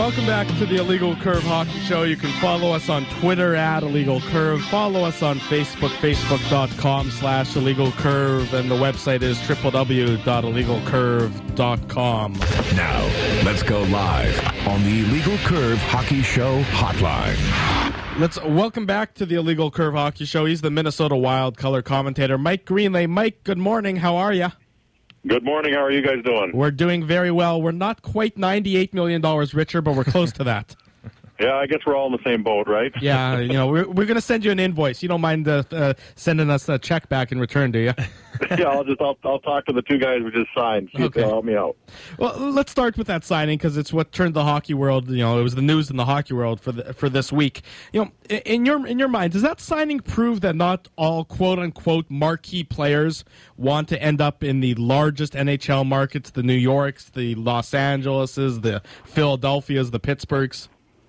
Welcome back to the Illegal Curve Hockey Show. You can follow us on Twitter at Illegal Curve. Follow us on Facebook, facebook.com/illegalcurve. And the website is www.illegalcurve.com. Now, let's go live on the Illegal Curve Hockey Show hotline. Let's welcome back to the Illegal Curve Hockey Show. He's the Minnesota Wild color commentator, Mike Greenlay. Mike, good morning. How are you? Good morning. How are you guys doing? We're doing very well. We're not quite $98 million richer, but we're close to that. Yeah, I guess we're all in the same boat, right? Yeah, we're going to send you an invoice. You don't mind sending us a check back in return, do you? Yeah, I'll talk to the two guys we just signed. See if they'll help me out. Well, let's start with that signing because it's what turned the hockey world. It was the news in the hockey world for this week. In your mind, does that signing prove that not all quote unquote marquee players want to end up in the largest NHL markets, the New Yorks, the Los Angeleses, the Philadelphias, the Pittsburghs?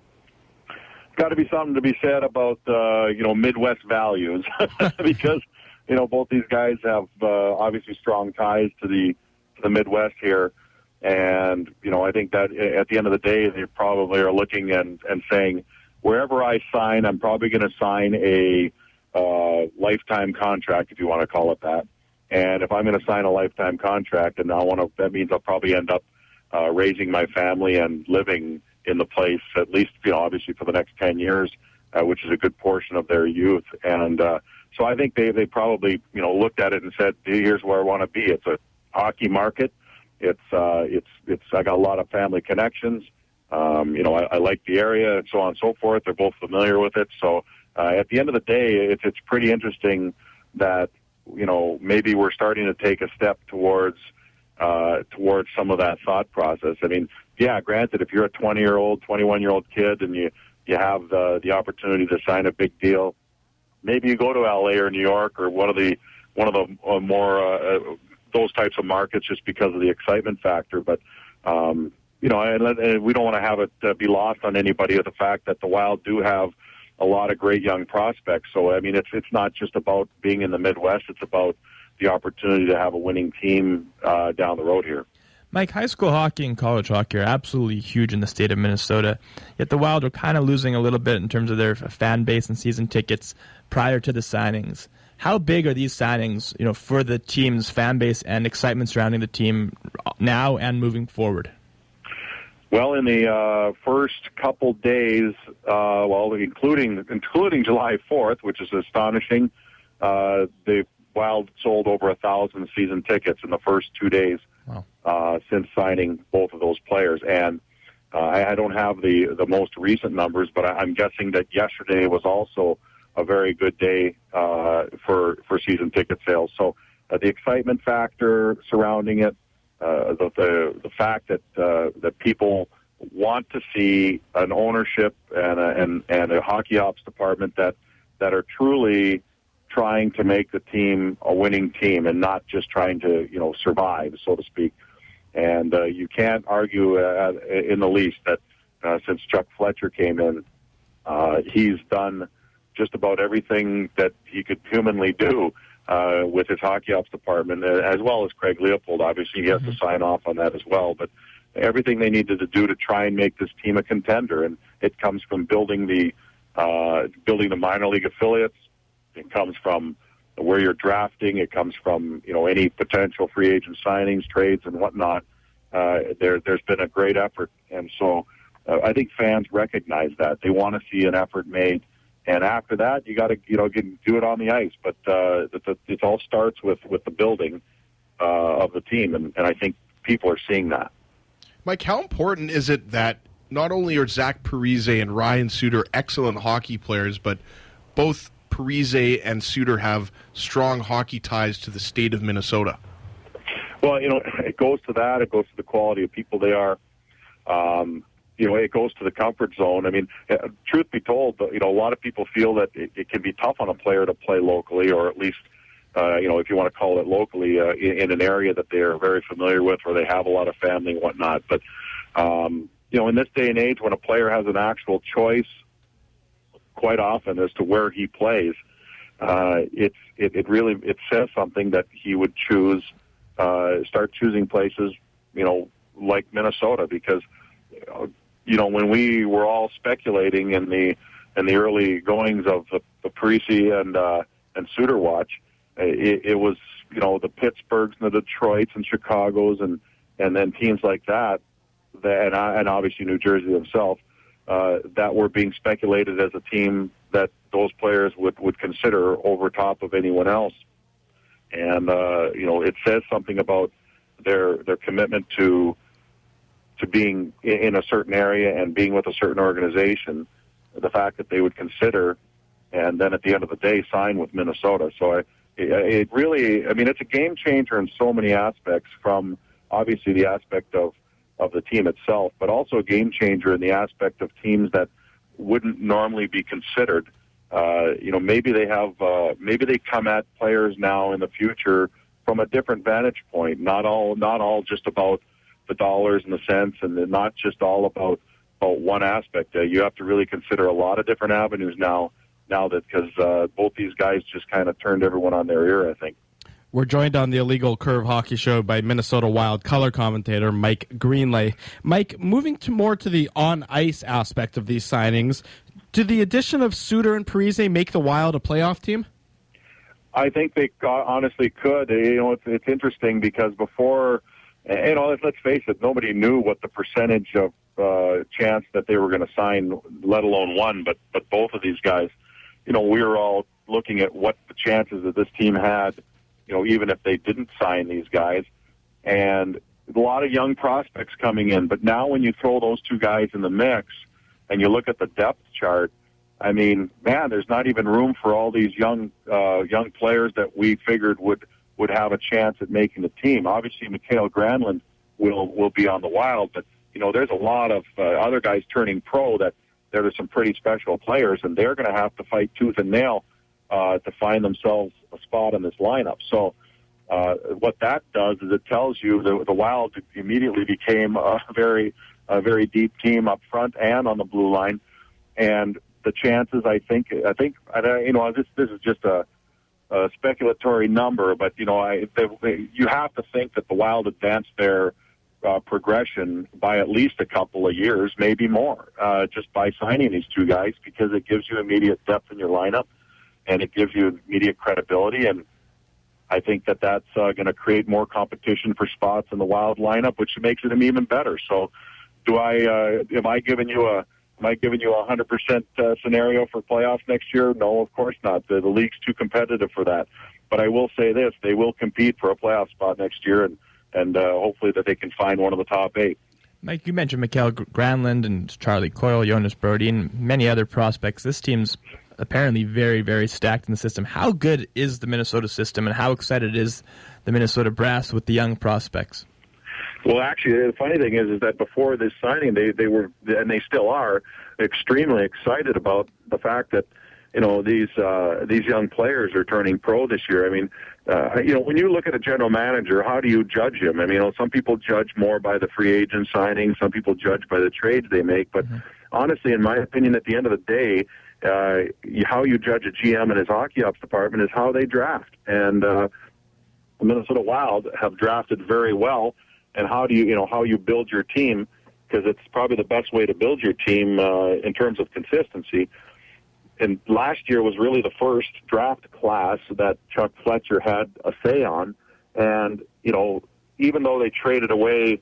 Got to be something to be said about Midwest values because both these guys have obviously strong ties to the Midwest here, and I think that at the end of the day they probably are looking and saying, wherever I sign, I'm probably going to sign a lifetime contract, if you want to call it that. And if I'm going to sign a lifetime contract, and that means I'll probably end up raising my family and living in the place, at least, obviously for the next 10 years, which is a good portion of their youth. And so I think they probably, looked at it and said, hey, here's where I want to be. It's a hockey market. I got a lot of family connections. I like the area and so on and so forth. They're both familiar with it. So at the end of the day, it's pretty interesting that, maybe we're starting to take a step towards some of that thought process. I mean, yeah, granted, if you're a 20-year-old, 21-year-old kid and you have the opportunity to sign a big deal, maybe you go to LA or New York or one of the more those types of markets just because of the excitement factor. But and we don't want to have it be lost on anybody of the fact that the Wild do have a lot of great young prospects. So I mean, it's not just about being in the Midwest; it's about the opportunity to have a winning team down the road here. Mike, high school hockey and college hockey are absolutely huge in the state of Minnesota, yet the Wild are kind of losing a little bit in terms of their fan base and season tickets prior to the signings. How big are these signings, for the team's fan base and excitement surrounding the team now and moving forward? Well, in the first couple days, including July 4th, which is astonishing, the Wild sold over 1,000 season tickets in the first 2 days. Wow. Since signing both of those players. And I don't have the most recent numbers, but I'm guessing that yesterday was also a very good day for season ticket sales. So the excitement factor surrounding it, the fact that people want to see an ownership and a hockey ops department that are truly trying to make the team a winning team and not just trying to survive, so to speak. And you can't argue in the least that since Chuck Fletcher came in, he's done just about everything that he could humanly do with his hockey ops department, as well as Craig Leopold. Obviously, he has to sign off on that as well. But everything they needed to do to try and make this team a contender, and it comes from building the minor league affiliates. It comes from where you're drafting. It comes from any potential free agent signings, trades, and whatnot. There's been a great effort, and so I think fans recognize that they want to see an effort made. And after that, you got to do it on the ice. But it all starts with the building of the team, and I think people are seeing that. Mike, how important is it that not only are Zach Parise and Ryan Suter excellent hockey players, but both Parise and Suter have strong hockey ties to the state of Minnesota? Well, it goes to that. It goes to the quality of people they are. It goes to the comfort zone. I mean, truth be told, a lot of people feel that it can be tough on a player to play locally, or at least, if you want to call it locally, in an area that they're very familiar with, or they have a lot of family and whatnot. But, in this day and age, when a player has an actual choice, quite often as to where he plays, it really says something that he would start choosing places, like Minnesota, because when we were all speculating in the early goings of the Parise and Suter watch, it was the Pittsburghs and the Detroits and Chicagos and then teams like that, and obviously New Jersey themselves, that were being speculated as a team that those players would consider over top of anyone else. And it says something about their commitment to being in a certain area and being with a certain organization, the fact that they would consider and then at the end of the day sign with Minnesota. So it really, it's a game changer in so many aspects, from obviously the aspect of the team itself, but also a game changer in the aspect of teams that wouldn't normally be considered. Maybe they come at players now in the future from a different vantage point, not all just about the dollars and the cents, and not just all about one aspect. You have to really consider a lot of different avenues now that, because both these guys just kind of turned everyone on their ear, I think. We're joined on the Illegal Curve Hockey Show by Minnesota Wild color commentator Mike Greenlay. Mike, moving more to the on-ice aspect of these signings, did the addition of Suter and Parise make the Wild a playoff team? I think they honestly could. It's interesting because before, let's face it, nobody knew what the percentage of chance that they were going to sign, let alone one, but both of these guys. We were all looking at what the chances that this team had, even if they didn't sign these guys. And a lot of young prospects coming in. But now when you throw those two guys in the mix and you look at the depth chart, there's not even room for all these young players that we figured would have a chance at making the team. Obviously, Mikael Granlund will be on the Wild, but there's a lot of other guys turning pro that there are some pretty special players, and they're going to have to fight tooth and nail to find themselves a spot in this lineup. So what that does is it tells you the Wild immediately became a very deep team up front and on the blue line, and the chances, I think this is just a speculatory number, but you have to think that the Wild advanced their progression by at least a couple of years, maybe more, just by signing these two guys, because it gives you immediate depth in your lineup and it gives you immediate credibility. And I think that that's going to create more competition for spots in the Wild lineup, which makes it even better. So, am I giving you a 100% scenario for playoffs next year? No, of course not. The league's too competitive for that. But I will say this: they will compete for a playoff spot next year, and hopefully that they can find one of the top 8. Mike, you mentioned Mikael Granlund and Charlie Coyle, Jonas Brody, and many other prospects. This team's apparently very, very stacked in the system. How good is the Minnesota system, and how excited is the Minnesota Brass with the young prospects? Well, actually, the funny thing is that before this signing, they were, and they still are, extremely excited about the fact that these young players are turning pro this year. When you look at a general manager, how do you judge him? Some people judge more by the free agent signing, some people judge by the trades they make. But honestly, in my opinion, at the end of the day, how you judge a GM and his hockey ops department is how they draft. And the Minnesota Wild have drafted very well. And how do how you build your team, because it's probably the best way to build your team in terms of consistency. And last year was really the first draft class that Chuck Fletcher had a say on. And, even though they traded away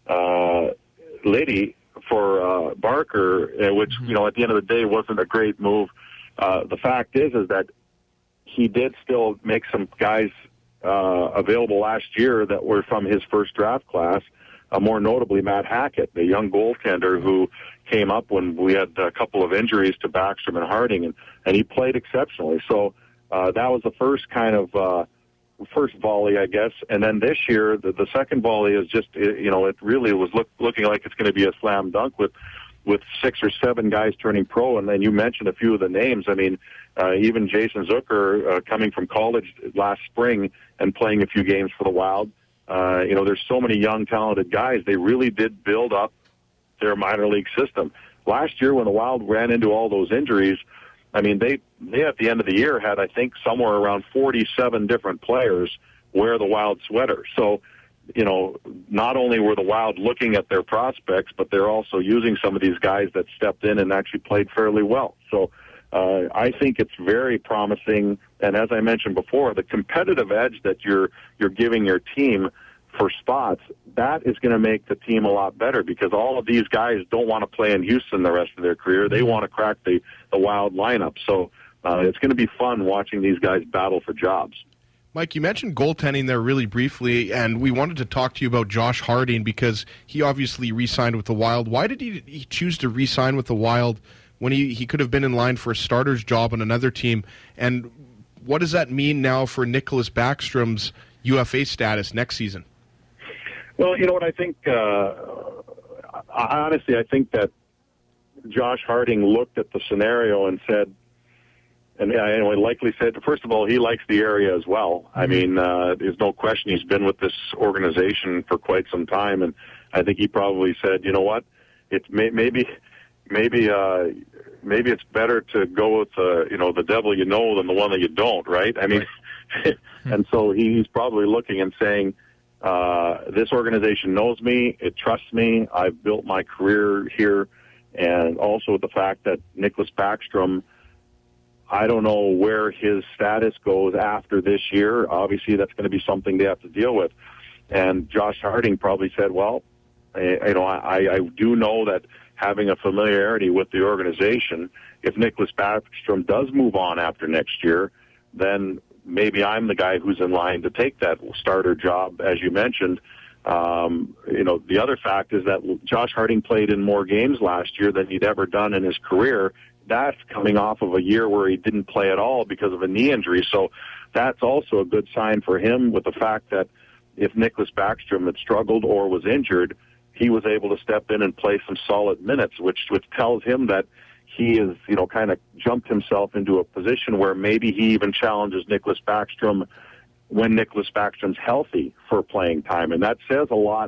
Liddy for Barker, which, at the end of the day wasn't a great move, the fact is that he did still make some guys available last year that were from his first draft class, more notably Matt Hackett, the young goaltender who came up when we had a couple of injuries to Backstrom and Harding, and he played exceptionally. So that was the first kind of first volley, I guess. And then this year, the second volley is just, it really was looking like it's going to be a slam dunk with 6 or 7 guys turning pro. And then you mentioned a few of the names. Even Jason Zucker coming from college last spring and playing a few games for the Wild. There's so many young, talented guys. They really did build up their minor league system. Last year when the Wild ran into all those injuries, they at the end of the year had, I think, somewhere around 47 different players wear the Wild sweater. So not only were the Wild looking at their prospects, but they're also using some of these guys that stepped in and actually played fairly well. So I think it's very promising. And as I mentioned before, the competitive edge that you're giving your team for spots, that is going to make the team a lot better, because all of these guys don't want to play in Houston the rest of their career. They want to crack the Wild lineup. So it's going to be fun watching these guys battle for jobs. Mike, you mentioned goaltending there really briefly, and we wanted to talk to you about Josh Harding because he obviously re-signed with the Wild. Why did he choose to re-sign with the Wild when he could have been in line for a starter's job on another team? And what does that mean now for Nicholas Backstrom's UFA status next season? Well, you know what, I think, honestly, I think that Josh Harding looked at the scenario and said, and he likely said, first of all, he likes the area as well. I mean, there's no question he's been with this organization for quite some time, and I think he probably said, you know what, it's maybe it's better to go with the devil you know than the one that you don't, right? I mean, and so he's probably looking and saying, this organization knows me, it trusts me, I've built my career here, and also the fact that Nicholas Backstrom, I don't know where his status goes after this year. Obviously, that's going to be something they have to deal with. And Josh Harding probably said, well, I do know that having a familiarity with the organization, if Nicholas Backstrom does move on after next year, then maybe I'm the guy who's in line to take that starter job, as you mentioned. The other fact is that Josh Harding played in more games last year than he'd ever done in his career. That's coming off of a year where he didn't play at all because of a knee injury. So that's also a good sign for him, with the fact that if Nicholas Backstrom had struggled or was injured, he was able to step in and play some solid minutes, which tells him that he is, kind of jumped himself into a position where maybe he even challenges Nicholas Backstrom when Nicholas Backstrom's healthy for playing time. And that says a lot,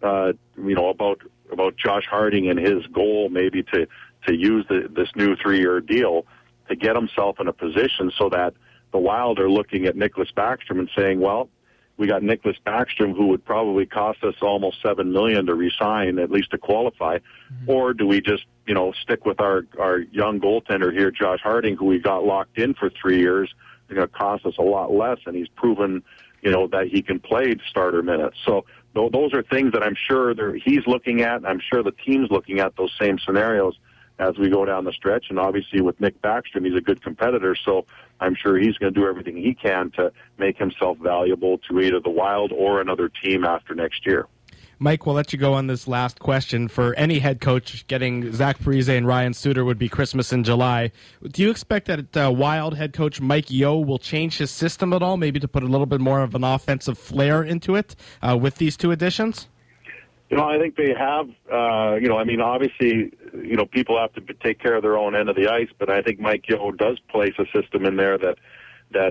about Josh Harding and his goal maybe to use this new 3-year deal to get himself in a position so that the Wild are looking at Nicholas Backstrom and saying, well, we got Nicholas Backstrom, who would probably cost us almost $7 million to re-sign, at least to qualify, or do we just, stick with our young goaltender here, Josh Harding, who we got locked in for 3 years? It's going to cost us a lot less, and he's proven, that he can play starter minutes. So those are things that I'm sure he's looking at, and I'm sure the team's looking at those same scenarios as we go down the stretch. And obviously with Nick Backstrom, he's a good competitor, so I'm sure he's going to do everything he can to make himself valuable to either the Wild or another team after next year. Mike, we'll let you go on this last question. For any head coach, getting Zach Parise and Ryan Suter would be Christmas in July. Do you expect that Wild head coach Mike Yeo will change his system at all, maybe to put a little bit more of an offensive flair into it with these two additions? I think they have, obviously, people have to take care of their own end of the ice, but I think Mike Yeo does place a system in there that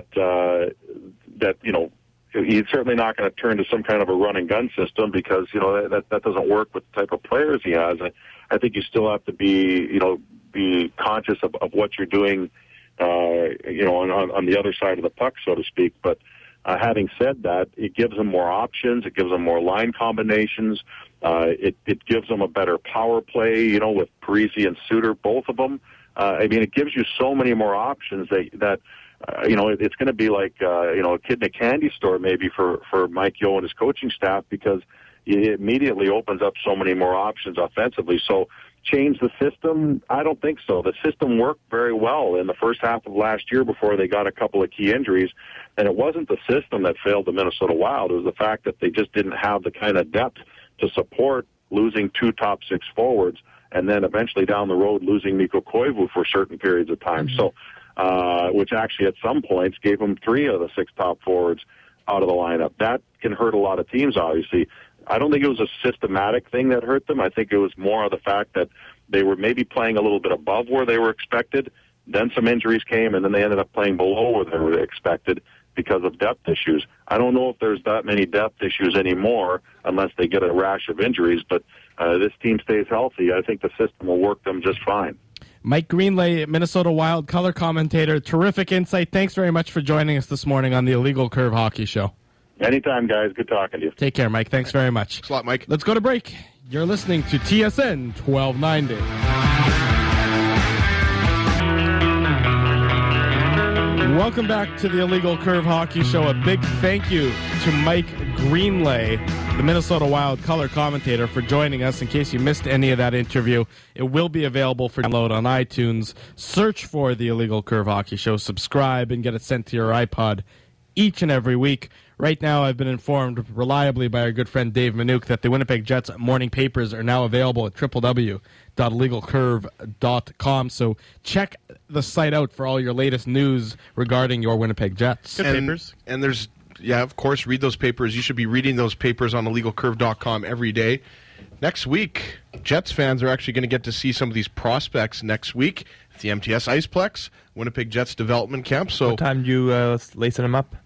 he's certainly not going to turn to some kind of a run and gun system, because, that doesn't work with the type of players he has. I think you still have to be conscious of what you're doing, on the other side of the puck, so to speak. But having said that, it gives them more options. It gives them more line combinations. It gives them a better power play, with Parise and Suter, both of them. It gives you so many more options that it's going to be like, a kid in a candy store maybe for Mike Yeo and his coaching staff, because it immediately opens up so many more options offensively. So change the system? I don't think so. The system worked very well in the first half of last year before they got a couple of key injuries. And it wasn't the system that failed the Minnesota Wild. It was the fact that they just didn't have the kind of depth to support losing 2 top 6 forwards, and then eventually down the road losing Mikko Koivu for certain periods of time. So, which actually at some points gave them 3 of the 6 top forwards out of the lineup. That can hurt a lot of teams, obviously. I don't think it was a systematic thing that hurt them. I think it was more of the fact that they were maybe playing a little bit above where they were expected. Then some injuries came, and then they ended up playing below where they were expected because of depth issues. I don't know if there's that many depth issues anymore unless they get a rash of injuries, but this team stays healthy. I think the system will work them just fine. Mike Greenlay, Minnesota Wild color commentator, terrific insight. Thanks very much for joining us this morning on the Illegal Curve Hockey Show. Anytime, guys. Good talking to you. Take care, Mike. Thanks very much. Thanks a lot, Mike. Let's go to break. You're listening to TSN 1290. Welcome back to the Illegal Curve Hockey Show. A big thank you to Mike Greenlay, the Minnesota Wild color commentator, for joining us. In case you missed any of that interview, it will be available for download on iTunes. Search for the Illegal Curve Hockey Show, subscribe, and get it sent to your iPod each and every week. Right now, I've been informed reliably by our good friend Dave Minuk that the Winnipeg Jets morning papers are now available at www.illegalcurve.com. So check the site out for all your latest news regarding your Winnipeg Jets. Good papers. And there's, of course, read those papers. You should be reading those papers on illegalcurve.com every day. Next week, Jets fans are actually going to get to see some of these prospects next week at the MTS Iceplex, Winnipeg Jets Development Camp. So, what time do you lacing them up?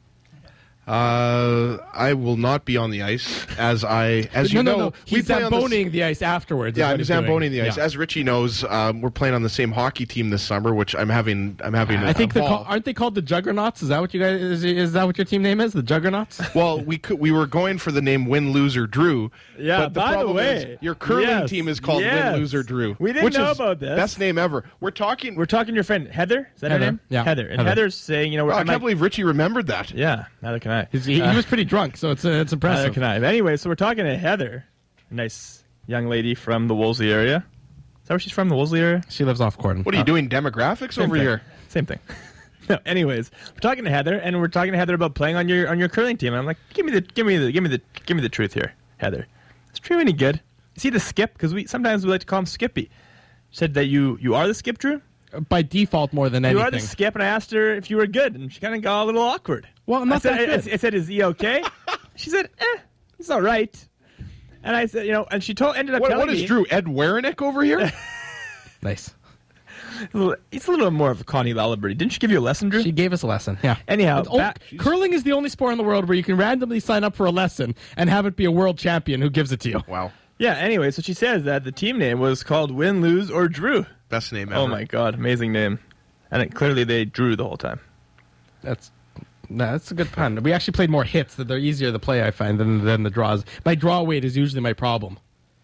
I will not be on the ice, as you know. No. He's zamboning the ice afterwards. Yeah, I'm zamboning the ice. Yeah. As Richie knows, we're playing on the same hockey team this summer, which I'm having. I think aren't they called the Juggernauts? Is that what you guys? Is that what your team name is? The Juggernauts? Well, we were going for the name Win Loser Drew. Yeah. But by the way, your curling team is called Win Loser Drew. We didn't know about this. Best name ever. We're talking to your friend Heather. Is that her name? Yeah, Heather. And Heather's saying, I can't believe Richie remembered that. Yeah, neither can I. He was pretty drunk, so it's impressive. Neither can I. Anyway, so we're talking to Heather, a nice young lady from the Wolseley area. Is that where she's from, the Wolseley area? She lives off Gordon. What are you doing, demographics over here? Same thing. No, anyways, we're talking to Heather, and we're talking to Heather about playing on your curling team. And I'm like, give me the truth here, Heather. Is Drew any good? Is he the skip? Because sometimes we like to call him Skippy. She said that you are the skip, Drew? By default, more than anything. You are the skip, and I asked her if you were good, and she kind of got a little awkward. Well, I'm not that good. I said, is he okay? She said, he's all right. And I said, and she ended up telling me. What is Drew, Ed Werenick over here? Nice. He's a little more of a Connie Laliberty. Didn't she give you a lesson, Drew? She gave us a lesson, yeah. Anyhow, curling is the only sport in the world where you can randomly sign up for a lesson and have it be a world champion who gives it to you. Wow. Yeah, anyway, so she says that the team name was called Win, Lose, or Drew. Best name ever. Oh, my God. Amazing name. And clearly they drew the whole time. That's a good pun. We actually played more hits. They're easier to play, I find, than the draws. My draw weight is usually my problem.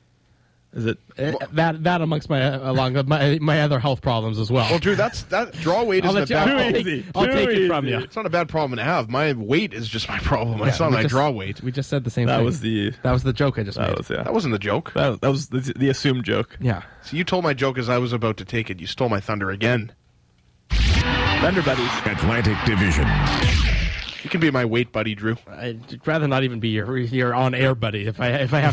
Is it? That amongst my other health problems as well. Well, Drew, that draw weight isn't a bad problem. I'll take it from you. It's not a bad problem to have. My weight is just my problem. It's not my draw weight. We just said the same thing. That was the joke I just made. That wasn't the joke. That was the assumed joke. Yeah. So you told my joke as I was about to take it. You stole my thunder again. Thunder buddies. Atlantic Division. You can be my weight buddy, Drew. I'd rather not even be your on-air buddy if I have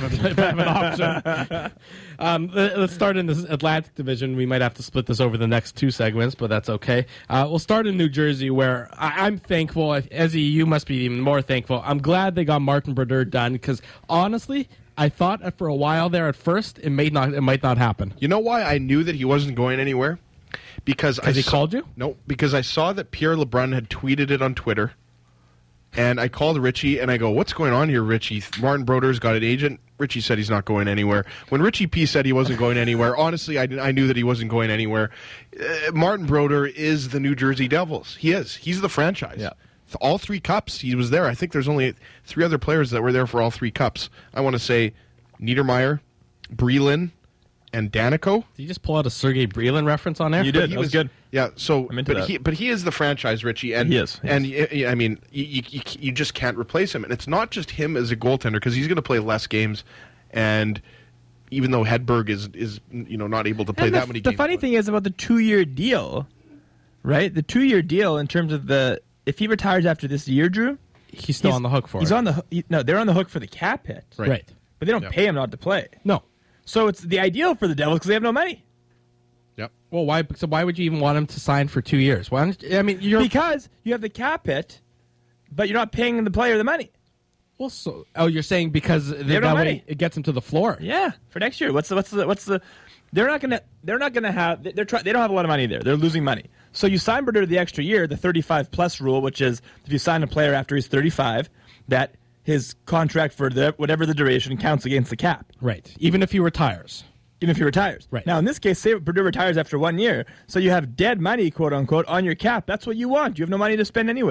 an option. Let's start in this Atlantic Division. We might have to split this over the next two segments, but that's okay. We'll start in New Jersey, where I'm thankful. Ezzy, you must be even more thankful. I'm glad they got Martin Brodeur done, because honestly, I thought for a while there at first it might not happen. You know why I knew that he wasn't going anywhere? Because he called you? No, because I saw that Pierre LeBrun had tweeted it on Twitter. And I called Richie, and I go, what's going on here, Richie? Martin Brodeur's got an agent. Richie said he's not going anywhere. When Richie P said he wasn't going anywhere, honestly, I knew that he wasn't going anywhere. Martin Brodeur is the New Jersey Devils. He is. He's the franchise. Yeah. All three cups, he was there. I think there's only 3 other players that were there for all 3 cups. I want to say Niedermeyer, Brelin, and Danico. Did you just pull out a Sergei Brelin reference on there? You did. That was good. Yeah. So, I'm into that. But he is the franchise, Richie, and he is. And I mean, you just can't replace him. And it's not just him as a goaltender, because he's going to play less games, and even though Hedberg is not able to play that many games. The funny thing is about the 2-year deal, right? The 2-year deal in terms of if he retires after this year, Drew, he's still on the hook for it. They're on the hook for the cap hit, right? But they don't pay him not to play. No. So it's the ideal for the Devils because they have no money. Yep. Well, why? So why would you even want him to sign for 2 years? Why? Because you have the cap hit, but you're not paying the player the money. Well, you're saying because that way it gets him to the floor? Yeah, for next year. What's the? They're not gonna have. They don't have a lot of money there. They're losing money. So you sign Brodeur the extra year, the 35+ rule, which is if you sign a player after he's 35, that his contract for whatever the duration counts against the cap. Right. Even if he retires. Right. Now, in this case, say Brodeur retires after 1 year, so you have dead money, quote-unquote, on your cap. That's what you want. You have no money to spend anyways.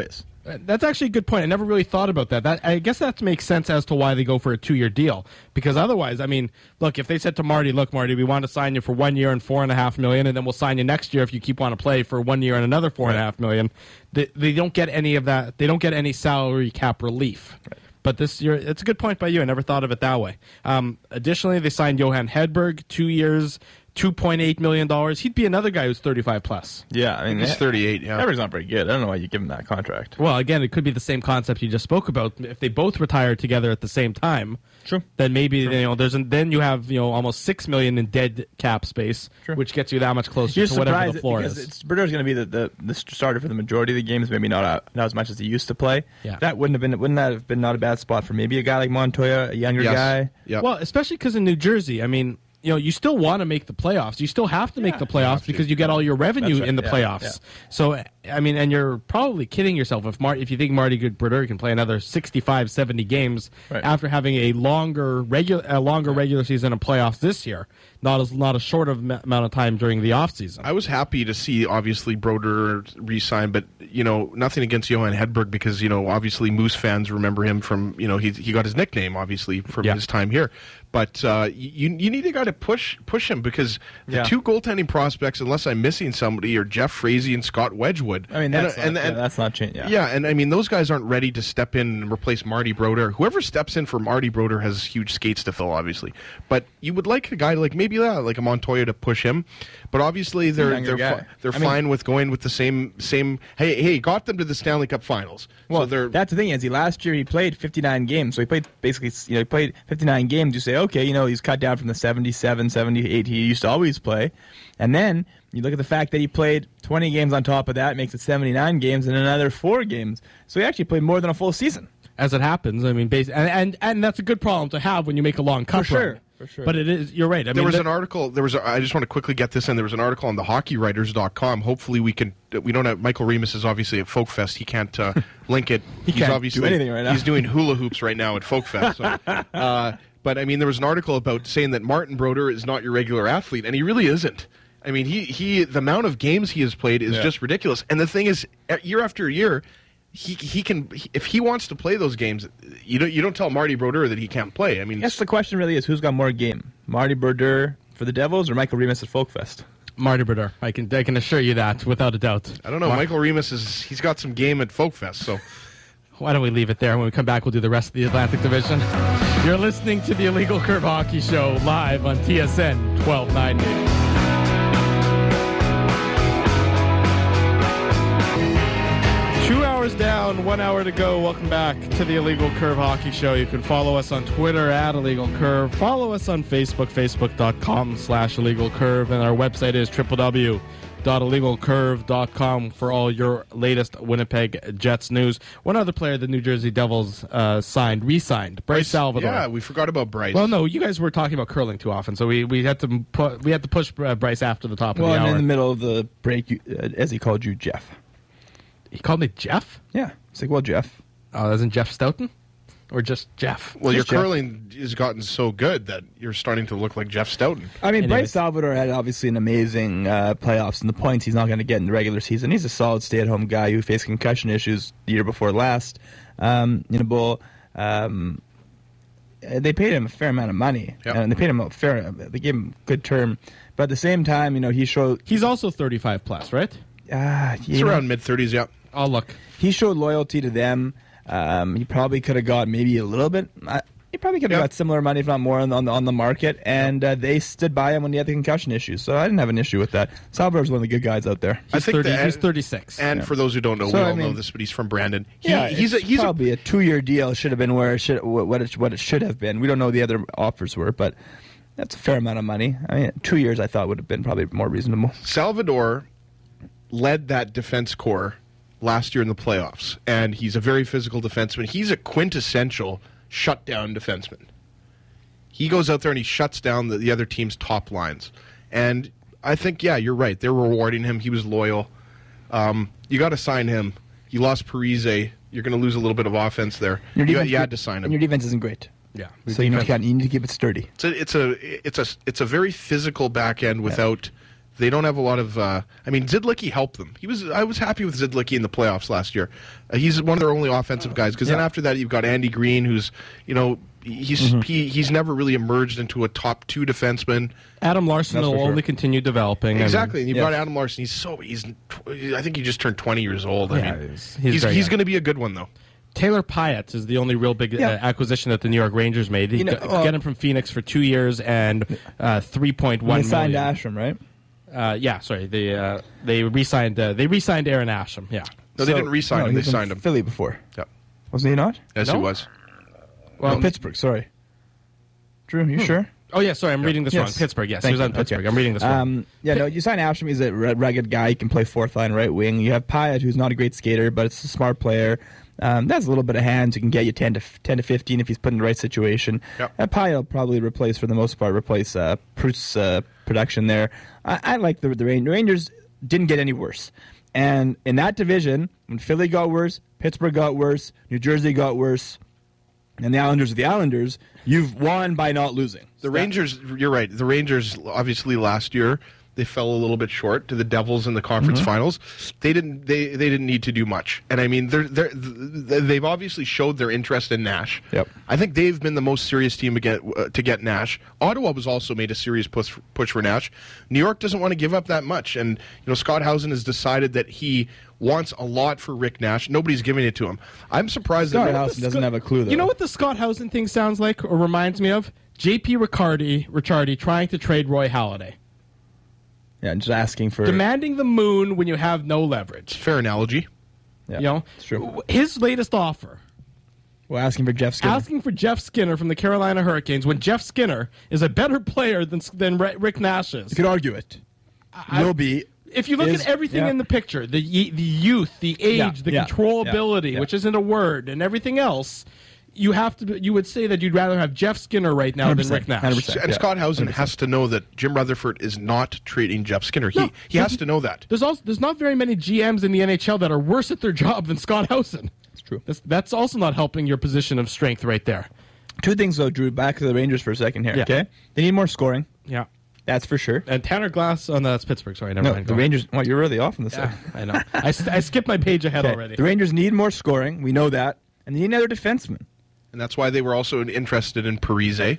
That's actually a good point. I never really thought about that. I guess that makes sense as to why they go for a 2-year deal. Because otherwise, I mean, look, if they said to Marty, "Look, Marty, we want to sign you for 1 year and $4.5 million, and then we'll sign you next year if you keep on to play for 1 year and another $4.5 million," they don't get any of that. They don't get any salary cap relief. Right. But this year, it's a good point by you. I never thought of it that way. Additionally, they signed Johan Hedberg, 2 years, $2.8 million. He'd be another guy who's 35 plus. Yeah, I mean, He's 38, yeah. Hedberg's not very good. I don't know why you give him that contract. Well, again, it could be the same concept you just spoke about. If they both retire together at the same time, True. then maybe then you have almost $6 million in dead cap space, which gets you that much closer You're to whatever the floor because is. Brodheur's going to be the starter for the majority of the games, maybe not as much as he used to play. Yeah. That wouldn't that have been not a bad spot for maybe a guy like Montoya, a younger guy. Yep. Well, especially because in New Jersey, I mean, you still want to make the playoffs. You still have to make the playoffs because you get all your revenue in the playoffs. Yeah. So, I mean, and you're probably kidding yourself if you think Marty Brodeur can play another 65, 70 games after having a longer regular season and playoffs this year, not a short amount of time during the offseason. I was happy to see, obviously, Brodeur re-sign, but, nothing against Johan Hedberg because, obviously Moose fans remember him from, he got his nickname, obviously, from his time here. But you need a guy to push him because the two goaltending prospects, unless I'm missing somebody, are Jeff Frazee and Scott Wedgwood. I mean, that's not changed. Yeah, and I mean, those guys aren't ready to step in and replace Marty Brodeur. Whoever steps in for Marty Brodeur has huge skates to fill, obviously. But you would like a guy like maybe like a Montoya to push him. But obviously they're fine with going with the same. Hey, got them to the Stanley Cup Finals. Well, so that's the thing is, last year he played 59 games. So he played basically, he played 59 games. You say, okay, he's cut down from the 77, 78 he used to always play. And then you look at the fact that he played 20 games on top of that, makes it 79 games and another 4 games. So he actually played more than a full season. As it happens, I mean, and that's a good problem to have when you make a long cup run. For sure. But it is. You're right. There was an article. I just want to quickly get this in. There was an article on the HockeyWriters.com. Hopefully, we don't have Michael Remis is obviously at Folkfest. He can't link it. He's can't obviously do anything right now. He's doing hula hoops right now at Folkfest. So, but I mean, there was an article about saying that Martin Brodeur is not your regular athlete, and he really isn't. I mean, the amount of games he has played is just ridiculous. And the thing is, year after year, he can, if he wants to play those games, you don't tell Marty Brodeur that he can't play. I mean, yes, the question really is who's got more game, Marty Brodeur for the Devils or Michael Remis at Folkfest? Marty Brodeur. I can assure you that without a doubt. I don't know. Michael Remis he's got some game at Folkfest, so. Why don't we leave it there? When we come back, we'll do the rest of the Atlantic Division. You're listening to the Illegal Curve Hockey Show live on TSN 1290. Down, 1 hour to go. Welcome back to the Illegal Curve Hockey Show. You can follow us on Twitter at Illegal Curve. Follow us on Facebook, facebook.com/Illegal Curve. And our website is www.illegalcurve.com for all your latest Winnipeg Jets news. One other player the New Jersey Devils re-signed, Bryce Salvador. Yeah, we forgot about Bryce. Well, no, you guys were talking about curling too often, so we had to push Bryce after the top of the hour. Well, in the middle of the break, as he called you, Jeff. He called me Jeff? Yeah. It's like, well, Jeff. Oh, isn't Jeff Stoughton? Or just Jeff? Well, just your curling has gotten so good that you're starting to look like Jeff Stoughton. I mean, Bryce Salvador had obviously an amazing playoffs, and the points he's not going to get in the regular season. He's a solid stay-at-home guy who faced concussion issues the year before last in a bowl. They paid him a fair amount of money, and they paid him they gave him a good term. But at the same time, he showed... He's also 35 plus, right? He's around mid-30s, yeah. Oh, look. He showed loyalty to them. He probably could have got maybe a little bit. He probably could have got similar money, if not more, on the market. And they stood by him when he had the concussion issues. So I didn't have an issue with that. Salvador's one of the good guys out there. He's 36. And for those who don't know, we all know this, but he's from Brandon. He's probably a 2-year deal. It should have been what it should have been. We don't know what the other offers were, but that's a fair amount of money. I mean, 2 years I thought would have been probably more reasonable. Salvador led that defense corps last year in the playoffs, and he's a very physical defenseman. He's a quintessential shutdown defenseman. He goes out there and he shuts down the other team's top lines. And I think, you're right. They're rewarding him. He was loyal. You got to sign him. You lost Parise. You're going to lose a little bit of offense there. You had to sign him. And your defense isn't great. Yeah. So you need to keep it sturdy. It's a very physical back end without They don't have a lot of. Zidlicki helped them. I was happy with Zidlicki in the playoffs last year. He's one of their only offensive guys. Because then after that, you've got Andy Green, who's he's never really emerged into a top 2 defenseman. Adam Larson will only continue developing. Exactly. And you've got Adam Larson. I think he just turned 20 years old. He's going to be a good one though. Taylor Pyatt is the only real big acquisition that the New York Rangers made. Get him from Phoenix for 2 years and $3.1 million. They signed Asham, right? They re-signed Aaron Asham. Yeah. No, they didn't re-sign him. They signed him. Philly before. Yeah. Wasn't he not? Yes, he was. Well, Pittsburgh. Sorry. Drew, you sure? Oh yeah, sorry, I'm reading this wrong. Pittsburgh. Yes, he was on Pittsburgh. Okay. I'm reading this wrong. You sign Asham. He's a rugged guy. He can play fourth line right wing. You have Pyatt, who's not a great skater, but it's a smart player. That's a little bit of hands. He can get you 10 to 15 if he's put in the right situation. Yep. Pyatt will probably for the most part, replace Proust's production there. I like the Rangers. The Rangers didn't get any worse. And in that division, when Philly got worse, Pittsburgh got worse, New Jersey got worse, and the Islanders are the Islanders, you've won by not losing. The Rangers, you're right. The Rangers, obviously, last year, they fell a little bit short to the Devils in the conference finals. They didn't need to do much, and I mean they've obviously showed their interest in Nash. Yep. I think they've been the most serious team to get Nash. Ottawa was also made a serious push for Nash. New York doesn't want to give up that much, and Scott Housen has decided that he wants a lot for Rick Nash. Nobody's giving it to him. I'm surprised Scott that Housen doesn't have a clue. Though. You know what the Scott Housen thing sounds like, or reminds me of? J.P. Ricciardi trying to trade Roy Halladay. Yeah, just asking for... Demanding the moon when you have no leverage. fair analogy. Yeah, it's true. His latest offer. Well, asking for Jeff Skinner. Asking for Jeff Skinner from the Carolina Hurricanes when Jeff Skinner is a better player than Rick Nash is. You could argue it. If you look at everything in the picture, the youth, the age, the controllability, which isn't a word, and everything else... You would say that you'd rather have Jeff Skinner right now than Rick Nash. 100%, and Scott Housen has to know that Jim Rutherford is not trading Jeff Skinner. He has to know that. There's not very many GMs in the NHL that are worse at their job than Scott Housen. It's true. That's also not helping your position of strength right there. Two things, though, Drew. Back to the Rangers for a second here, okay? They need more scoring. Yeah. That's for sure. And Tanner Glass, no, that's Pittsburgh. Sorry, never mind. The Rangers, you're really off on this. Yeah, I know. I skipped my page ahead already. The Rangers need more scoring. We know that. And they need another defenseman. And that's why they were also interested in Parise.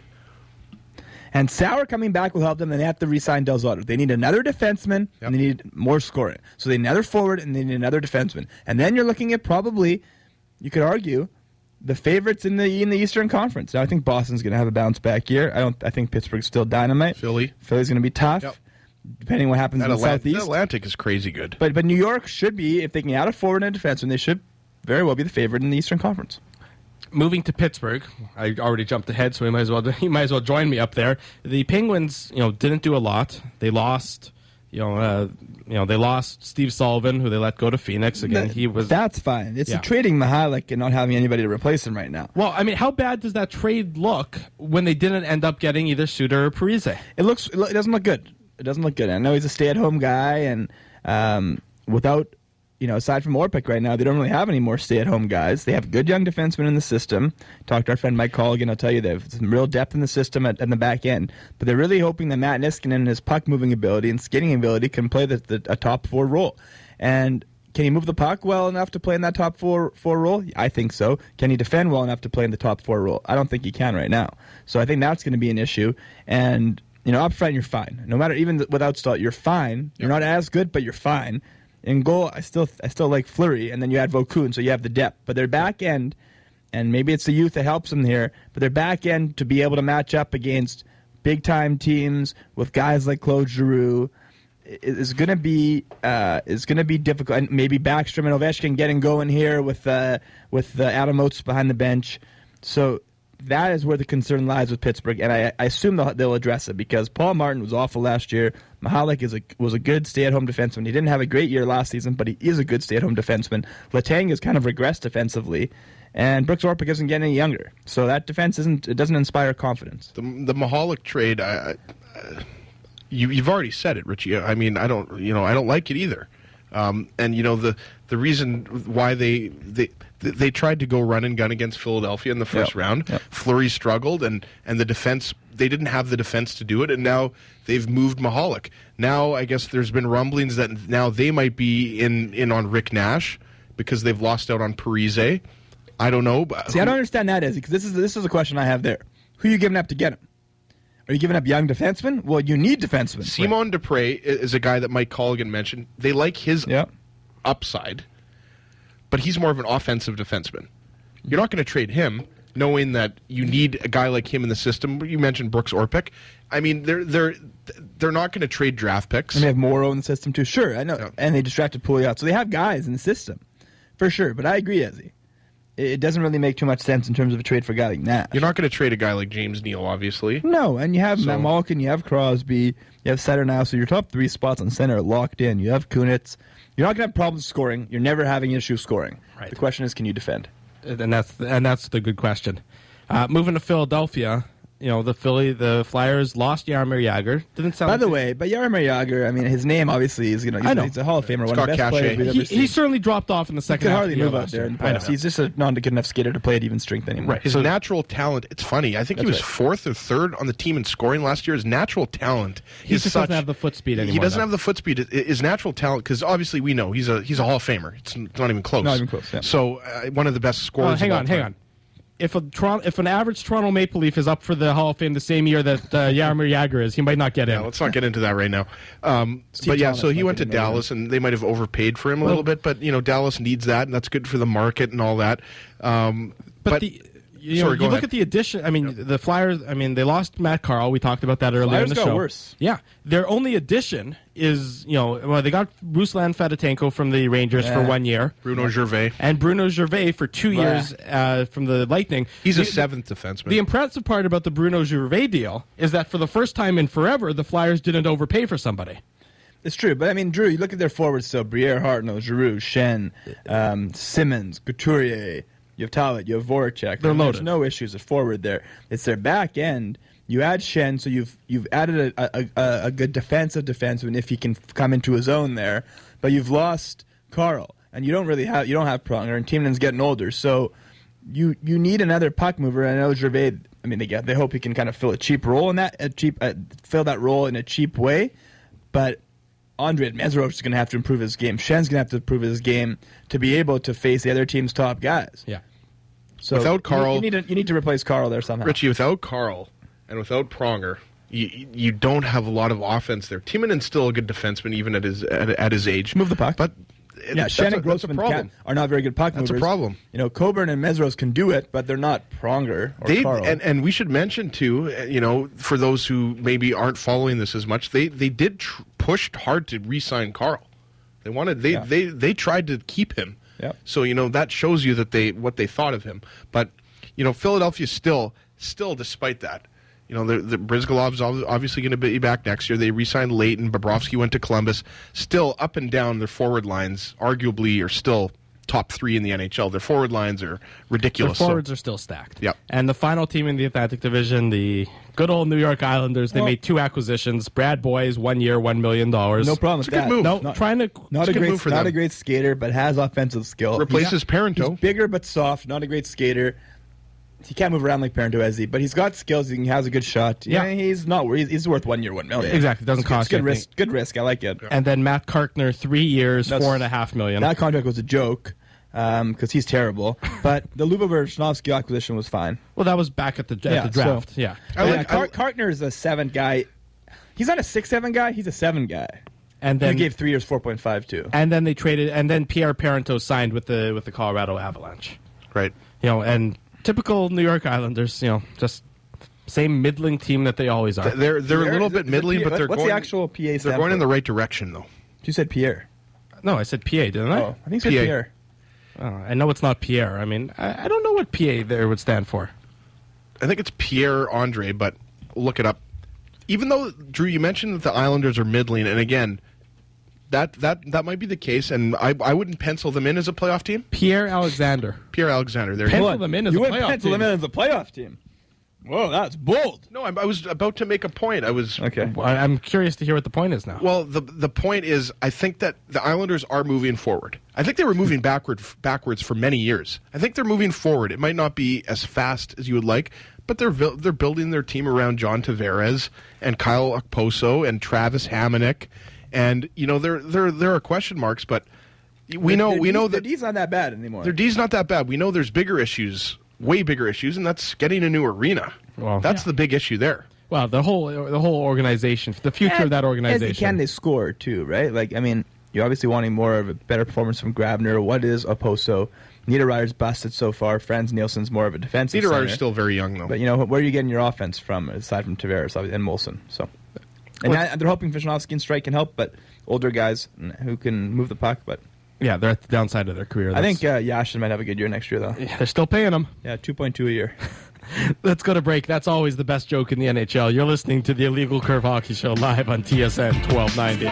And Sauer coming back will help them. Then they have to re-sign Del Zotto. They need another defenseman, and they need more scoring. So they need another forward, and they need another defenseman. And then you're looking at probably, you could argue, the favorites in the Eastern Conference. Now I think Boston's going to have a bounce back year. I think Pittsburgh's still dynamite. Philly's going to be tough, depending on what happens in the Southeast. The Atlantic is crazy good. But New York should be, if they can add a forward and a defenseman, they should very well be the favorite in the Eastern Conference. Moving to Pittsburgh, I already jumped ahead, so he might as well join me up there. The Penguins, didn't do a lot. They lost, they lost Steve Sullivan, who they let go to Phoenix again. That's fine. It's trading Mihalik and not having anybody to replace him right now. Well, I mean, how bad does that trade look when they didn't end up getting either Suter or Parise? It doesn't look good. It doesn't look good. I know he's a stay-at-home guy, and without. Aside from Orpik right now, they don't really have any more stay-at-home guys. They have good young defensemen in the system. Talk to our friend Mike Colligan. I'll tell you, they have some real depth in the system at the back end. But they're really hoping that Matt Niskanen and his puck-moving ability and skating ability can play a top-4 role. And can he move the puck well enough to play in that top four role? I think so. Can he defend well enough to play in the top 4 role? I don't think he can right now. So I think that's going to be an issue. And, up front, you're fine. No matter, even without Stahl, you're fine. You're not as good, but you're fine. In goal, I still like Fleury, and then you add Vaucoon, so you have the depth. But their back end, and maybe it's the youth that helps them here, but their back end to be able to match up against big-time teams with guys like Claude Giroux is going to be difficult. And maybe Backstrom and Ovechkin getting going here with Adam Oates behind the bench. So that is where the concern lies with Pittsburgh, and I assume they'll address it because Paul Martin was awful last year. Mihalik was a good stay-at-home defenseman. He didn't have a great year last season, but he is a good stay-at-home defenseman. Letang has kind of regressed defensively, and Brooks Orpik isn't getting any younger. So that defense doesn't inspire confidence. The Mihalik trade, you've already said it, Richie. I mean, I don't like it either. And the reason why they tried to go run and gun against Philadelphia in the first round. Fleury struggled, and the defense they didn't have the defense to do it, and now they've moved Mahalik. Now I guess there's been rumblings that now they might be in on Rick Nash because they've lost out on Parise. I don't know. See, I don't understand that, Izzy, because this is a question I have there. Who are you giving up to get him? Are you giving up young defensemen? Well, you need defensemen. Simon Dupré is a guy that Mike Colligan mentioned. They like his upside, but he's more of an offensive defenseman. You're not going to trade him knowing that you need a guy like him in the system. You mentioned Brooks Orpik. I mean, they're not going to trade draft picks. And they have Morrow in the system, too. Sure, I know. Yeah. And they distracted Pouliot. So they have guys in the system, for sure. But I agree, Izzy. It doesn't really make too much sense in terms of a trade for a guy like Nash. You're not going to trade a guy like James Neal, obviously. No, and you have Matt Malkin, you have Crosby, you have Sutter now, so your top 3 spots on center are locked in. You have Kunitz. You're not going to have problems scoring. You're never having issues scoring. Right. The question is, can you defend? And that's the good question. Moving to Philadelphia, the Flyers lost Jaromir Jagr. Didn't sound. By the way, but Jaromir Jagr, I mean, his name obviously is he's a Hall of Famer, one of the best players we've ever seen. He certainly dropped off in the second half. He could hardly move out there in the playoffs. He's just not a good enough skater to play at even strength anymore. Right. His natural talent. It's funny. I think he was 4th or 3rd on the team in scoring last year. His natural talent. He just doesn't have the foot speed anymore. He doesn't have the foot speed. His natural talent, because obviously we know he's a Hall of Famer. It's not even close. Not even close. Yeah. So one of the best scorers. Hang on. If an average Toronto Maple Leaf is up for the Hall of Fame the same year that Jaromir Jagr is, he might not get in. Let's not get into that right now. But yeah, so he went to Dallas, and they might have overpaid for him a little bit. But Dallas needs that, and that's good for the market and all that. You look at the addition. I mean, the Flyers. I mean, they lost Matt Carl. We talked about that earlier in the show. Worse. Yeah, their only addition is they got Ruslan Fedotenko from the Rangers for 1 year. Bruno Gervais and Bruno Gervais for 2 years from the Lightning. He's a 7th defenseman. The impressive part about the Bruno Gervais deal is that for the first time in forever, the Flyers didn't overpay for somebody. It's true, but I mean, Drew, you look at their forwards still: Briere, Hartnell, Giroux, Schenn, Simmons, Couturier. You have Talbot, you have Voracek. They're loaded. There's no issues at forward there. It's their back end. You add Schenn, so you've added a good defensive defenseman if he can come into his own there. But you've lost Carl, and you don't have Pronger, and Timonin's getting older, so you need another puck mover. I know Gervais. I mean, they hope he can kind of fill a cheap role in that, fill that role in a cheap way, but. Andre Mesro is going to have to improve his game. Schen's going to have to improve his game to be able to face the other team's top guys. Yeah. So without Carl, you need to replace Carl there somehow. Richie, without Carl and without Pronger, you don't have a lot of offense there. Timonen's still a good defenseman even at his age. Move the puck, but. Schenn and Grossman are not very good puck movers. That's a problem. Coburn and Mesros can do it, but they're not Pronger or Carl. And we should mention, too, for those who maybe aren't following this as much, they did push hard to re-sign Carl. They tried to keep him. Yep. So, that shows you that what they thought of him. But, Philadelphia still, despite that, the Brizgalov's obviously going to be back next year. They re-signed Leighton. Bobrovsky went to Columbus. Still up and down their forward lines, arguably, are still top 3 in the NHL. Their forward lines are ridiculous. Their forwards are still stacked. Yep. And the final team in the Atlantic Division, the good old New York Islanders, they made 2 acquisitions. Brad Boyes, 1 year, $1 million. No problem with that. Good move. Not a great skater, but has offensive skill. Replaces Parenteau. He's bigger but soft. Not a great skater. He can't move around like Parenteau as but he's got skills. He has a good shot. Yeah, he's worth 1 year, $1 million. Exactly, doesn't cost anything. Good risk. I like it. And then Matt Karkner, 3 years, $4.5 million. That contract was a joke because he's terrible. But the Lubomir acquisition was fine. Well, that was back at the draft. Karkner is a 7 guy. He's not a 6-7 guy. He's a 7 guy. And then he gave 3 years, 4.52. And then they traded. And then Pierre Parenteau signed with the Colorado Avalanche. Right. And. Typical New York Islanders, just same middling team that they always are. They're a little bit middling, but they're what's going. The actual PA? They're going in the right direction, though. You said Pierre. No, I said PA, didn't I? Oh, I think you said Pierre. Oh, I know it's not Pierre. I mean, I don't know what PA there would stand for. I think it's Pierre Andre, but look it up. Even though, Drew, you mentioned that the Islanders are middling, and again, that might be the case, and I wouldn't pencil them in as a playoff team. Pierre Alexander. There pencil them in as a playoff team. You wouldn't pencil them in as a playoff team. Whoa, that's bold. No, I was about to make a point. Okay. I'm curious to hear what the point is now. Well, the point is, I think that the Islanders are moving forward. I think they were moving backwards for many years. I think they're moving forward. It might not be as fast as you would like, but they're building their team around John Tavares and Kyle Okposo and Travis Hamonic, and there are question marks, but we know that their D's not that bad anymore. Their D's not that bad. We know there's bigger issues, way bigger issues, and that's getting a new arena. Well, that's the big issue there. Well, the whole organization, the future of that organization. Can they score too, right? Like, I mean, you're obviously wanting more of a better performance from Grabner. What is Okposo? Niederreyer's busted so far. Franz Nielsen's more of a defensive center. Niederreyer's still very young, though. But, where are you getting your offense from, aside from Tavares and Molson? So, and they're hoping Visnovsky and Strike can help, but older guys who can move the puck. But yeah, they're at the downside of their career. I think Yashin might have a good year next year, though. Yeah, they're still paying him. Yeah, 2.2 a year. Let's go to break. That's always the best joke in the NHL. You're listening to the Illegal Curve Hockey Show live on TSN 1290.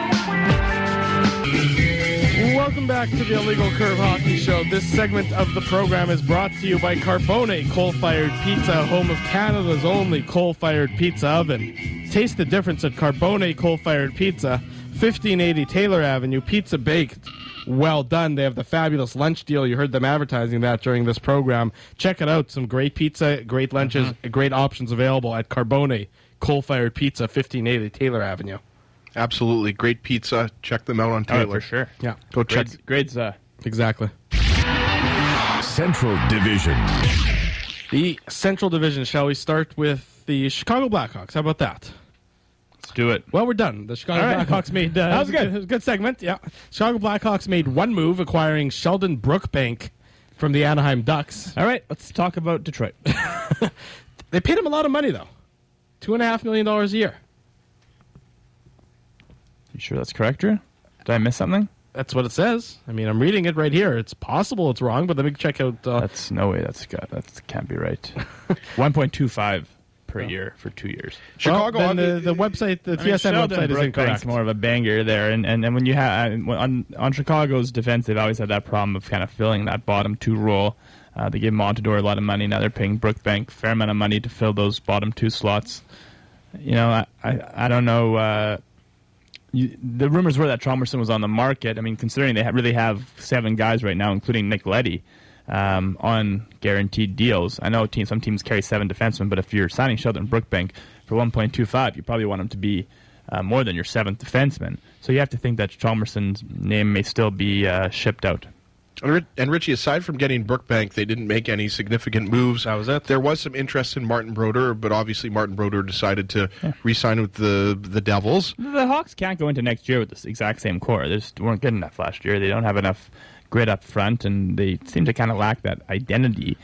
Welcome back to the Illegal Curve Hockey Show. This segment of the program is brought to you by Carbone Coal-Fired Pizza, home of Canada's only coal-fired pizza oven. Taste the difference at Carbone Coal-Fired Pizza, 1580 Taylor Avenue, pizza baked. Well done. They have the fabulous lunch deal. You heard them advertising that during this program. Check it out. Some great pizza, great lunches, great options available at Carbone Coal-Fired Pizza, 1580 Taylor Avenue. Absolutely. Great pizza. Check them out on Taylor. Oh, for sure. Yeah. Go check. Grades. Exactly. Central Division. The Central Division. Shall we start with the Chicago Blackhawks? How about that? Let's do it. Well, we're done. The Chicago Blackhawks made... that was good. It was a good segment, yeah. Chicago Blackhawks made one move, acquiring Sheldon Brookbank from the Anaheim Ducks. All right, let's talk about Detroit. They paid him a lot of money, though. $2.5 million a year. You sure that's correct, Drew? Did I miss something? That's what it says. I mean, I'm reading it right here. It's possible it's wrong, but let me check out... That's no way. That can't be right. 1.25 per year for 2 years. Chicago, well, the website, the TSN website is incorrect. More of a banger there, and when you have on Chicago's defense, they've always had that problem of kind of filling that bottom two role. They gave Montador a lot of money. Now they're paying Brookbank a fair amount of money to fill those bottom two slots. I don't know. The rumors were that Chalmerson was on the market. I mean, considering they really have 7 guys right now, including Nick Leddy, on guaranteed deals. I know some teams carry 7 defensemen, but if you're signing Sheldon Brookbank for 1.25, you probably want him to be more than your 7th defenseman. So you have to think that Chalmerson's name may still be shipped out. And Richie, aside from getting Brookbank, they didn't make any significant moves. That was it. There was some interest in Martin Brodeur, but obviously Martin Brodeur decided to re-sign with the Devils. The Hawks can't go into next year with this exact same core. They just weren't good enough last year. They don't have enough grit up front, and they seem to kind of lack that identity.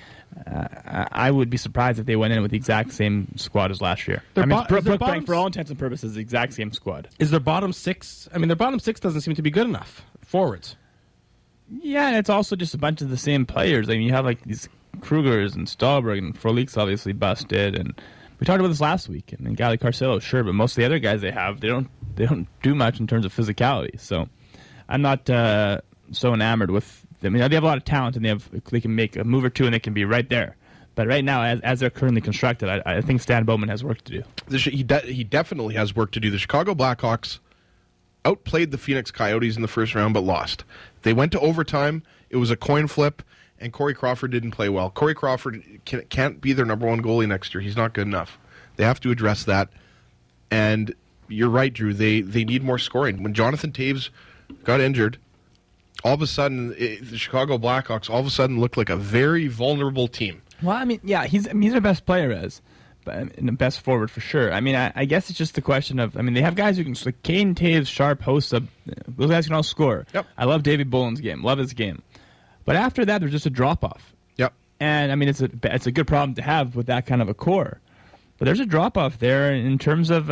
I would be surprised if they went in with the exact same squad as last year. Brookbank, for all intents and purposes, the exact same squad. Is their bottom 6? I mean, their bottom 6 doesn't seem to be good enough. Forwards. Yeah, and it's also just a bunch of the same players. I mean, you have like these Krugers and Stahlberg, and Frolik's obviously busted, and we talked about this last week. I mean, Gally Carcillo, sure, but most of the other guys they have, they don't do much in terms of physicality. So I'm not so enamored with them. I mean, they have a lot of talent, and they can make a move or two, and they can be right there. But right now, as they're currently constructed, I think Stan Bowman has work to do. He definitely has work to do. The Chicago Blackhawks outplayed the Phoenix Coyotes in the first round, but lost. They went to overtime. It was a coin flip, and Corey Crawford didn't play well. Corey Crawford can't be their number 1 goalie next year. He's not good enough. They have to address that. And you're right, Drew. They need more scoring. When Jonathan Toews got injured, all of a sudden, the Chicago Blackhawks all of a sudden looked like a very vulnerable team. Well, I mean, yeah, he's their best player, and the best forward for sure. I mean, I guess it's just the question of, I mean, they have guys who can, like Kane, Taves, Sharp, Hossa, those guys can all score. Yep. I love Davey Bolin's game, love his game. But after that, there's just a drop-off. Yep. And, I mean, it's a good problem to have with that kind of a core. But there's a drop-off there in terms of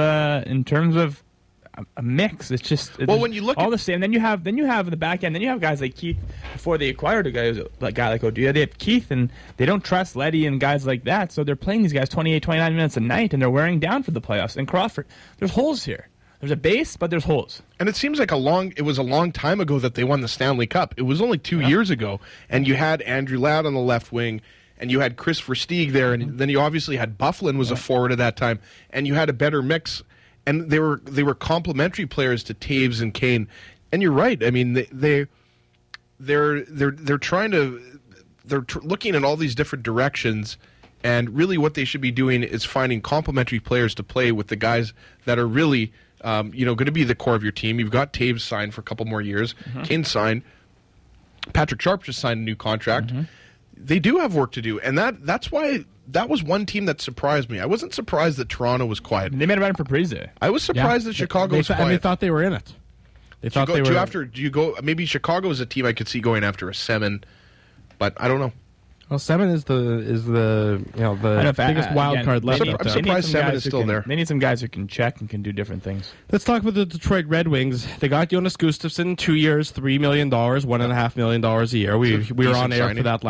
a mix. It's just when you look all the same. Then you have the back end. Then you have guys like Keith before they acquired a guy like Oduya. They have Keith, and they don't trust Leddy and guys like that. So they're playing these guys 28, 29 minutes a night, and they're wearing down for the playoffs. And Crawford, there's holes here. There's a base, but there's holes. And it seems like it was a long time ago that they won the Stanley Cup. It was only 2 years ago, and you had Andrew Ladd on the left wing, and you had Chris Versteeg there, and then you obviously had Bufflin was a forward at that time, and you had a better mix. And they were complementary players to Taves and Kane. And you're right. I mean, they're looking in all these different directions, And really what they should be doing is finding complementary players to play with the guys that are really going to be the core of your team. You've got Taves signed for a couple more years. Kane signed. Patrick Sharp just signed a new contract. They do have work to do, and that's why that was one team that surprised me. I wasn't surprised that Toronto was quiet. They made a run for Parise. I was surprised that Chicago was quiet. And they thought they were in it. They thought they were. Do you go? Maybe Chicago is a team I could see going after a Semin, but I don't know. Well, Semin is the biggest wild card left. I'm surprised Semin is still there. They need some guys who can check and can do different things. Let's talk about the Detroit Red Wings. They got Jonas Gustafsson, 2 years, $3 million, $1.5 million a year. We were on air for that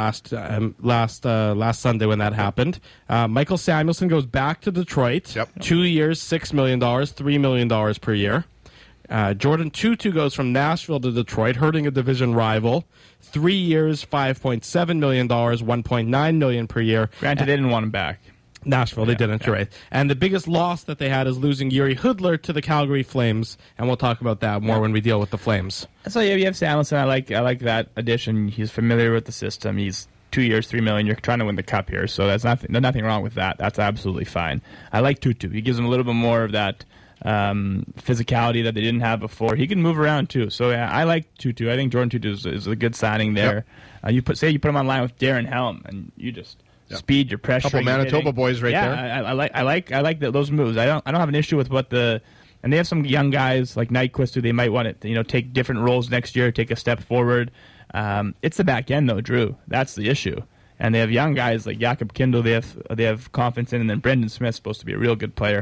last Sunday when that happened. Michael Samuelsson goes back to Detroit. 2 years, $6 million, $3 million per year. Jordan Tutu goes from Nashville to Detroit, hurting a division rival. 3 years, $5.7 million, $1.9 million per year. Granted, they didn't want him back. Nashville, they didn't, you're right. And the biggest loss that they had is losing Yuri Hudler to the Calgary Flames, and we'll talk about that more when we deal with the Flames. So you have Samuelsson. I like that addition. He's familiar with the system. He's 2 years, $3 million. You're trying to win the cup here, so there's nothing wrong with that. That's absolutely fine. I like Tutu. He gives them a little bit more of that physicality that they didn't have before. He can move around too. So yeah, I like Tutu. I think Jordan Tutu is a good signing there. You put him on line with Darren Helm, and you just speed, your pressure. Couple Manitoba boys right there. I like those moves. I don't have an issue with and they have some young guys like Nyquist who they might want to take different roles next year, take a step forward. It's the back end though, Drew. That's the issue. And they have young guys like Jakob Kindle. They have confidence in, and then Brendan Smith's supposed to be a real good player.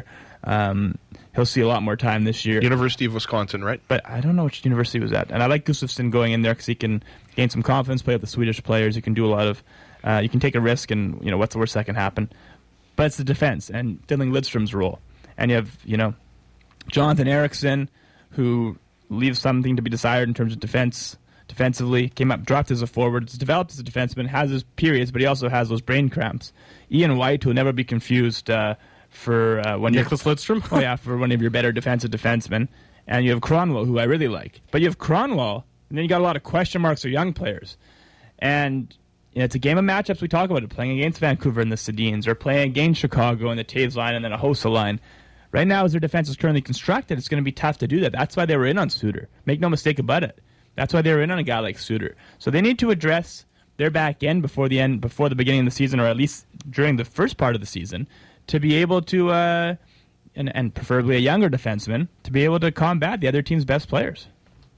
He'll see a lot more time this year. University of Wisconsin, right? But I don't know which university he was at. And I like Gustafsson going in there because he can gain some confidence, play with the Swedish players. He can do a lot of you can take a risk, and what's the worst that can happen. But it's the defense and Dylan Lidstrom's role. And you have Jonathan Eriksson, who leaves something to be desired in terms of defensively. Came up, dropped as a forward, has developed as a defenseman, has his periods, but he also has those brain cramps. Ian White, who will never be confused for when Nicholas Lidstrom? For one of your better defensive defensemen. And you have Cronwall, who I really like. But you have Cronwall, and then you got a lot of question marks or young players. And it's a game of matchups. We talk about it, playing against Vancouver and the Sedins, or playing against Chicago and the Taves line and then a Hossa line. Right now, as their defense is currently constructed, it's going to be tough to do that. That's why they were in on Suter. Make no mistake about it. That's why they were in on a guy like Suter. So they need to address their back end before the beginning of the season, or at least during the first part of the season, to be able to, and preferably a younger defenseman, to be able to combat the other team's best players.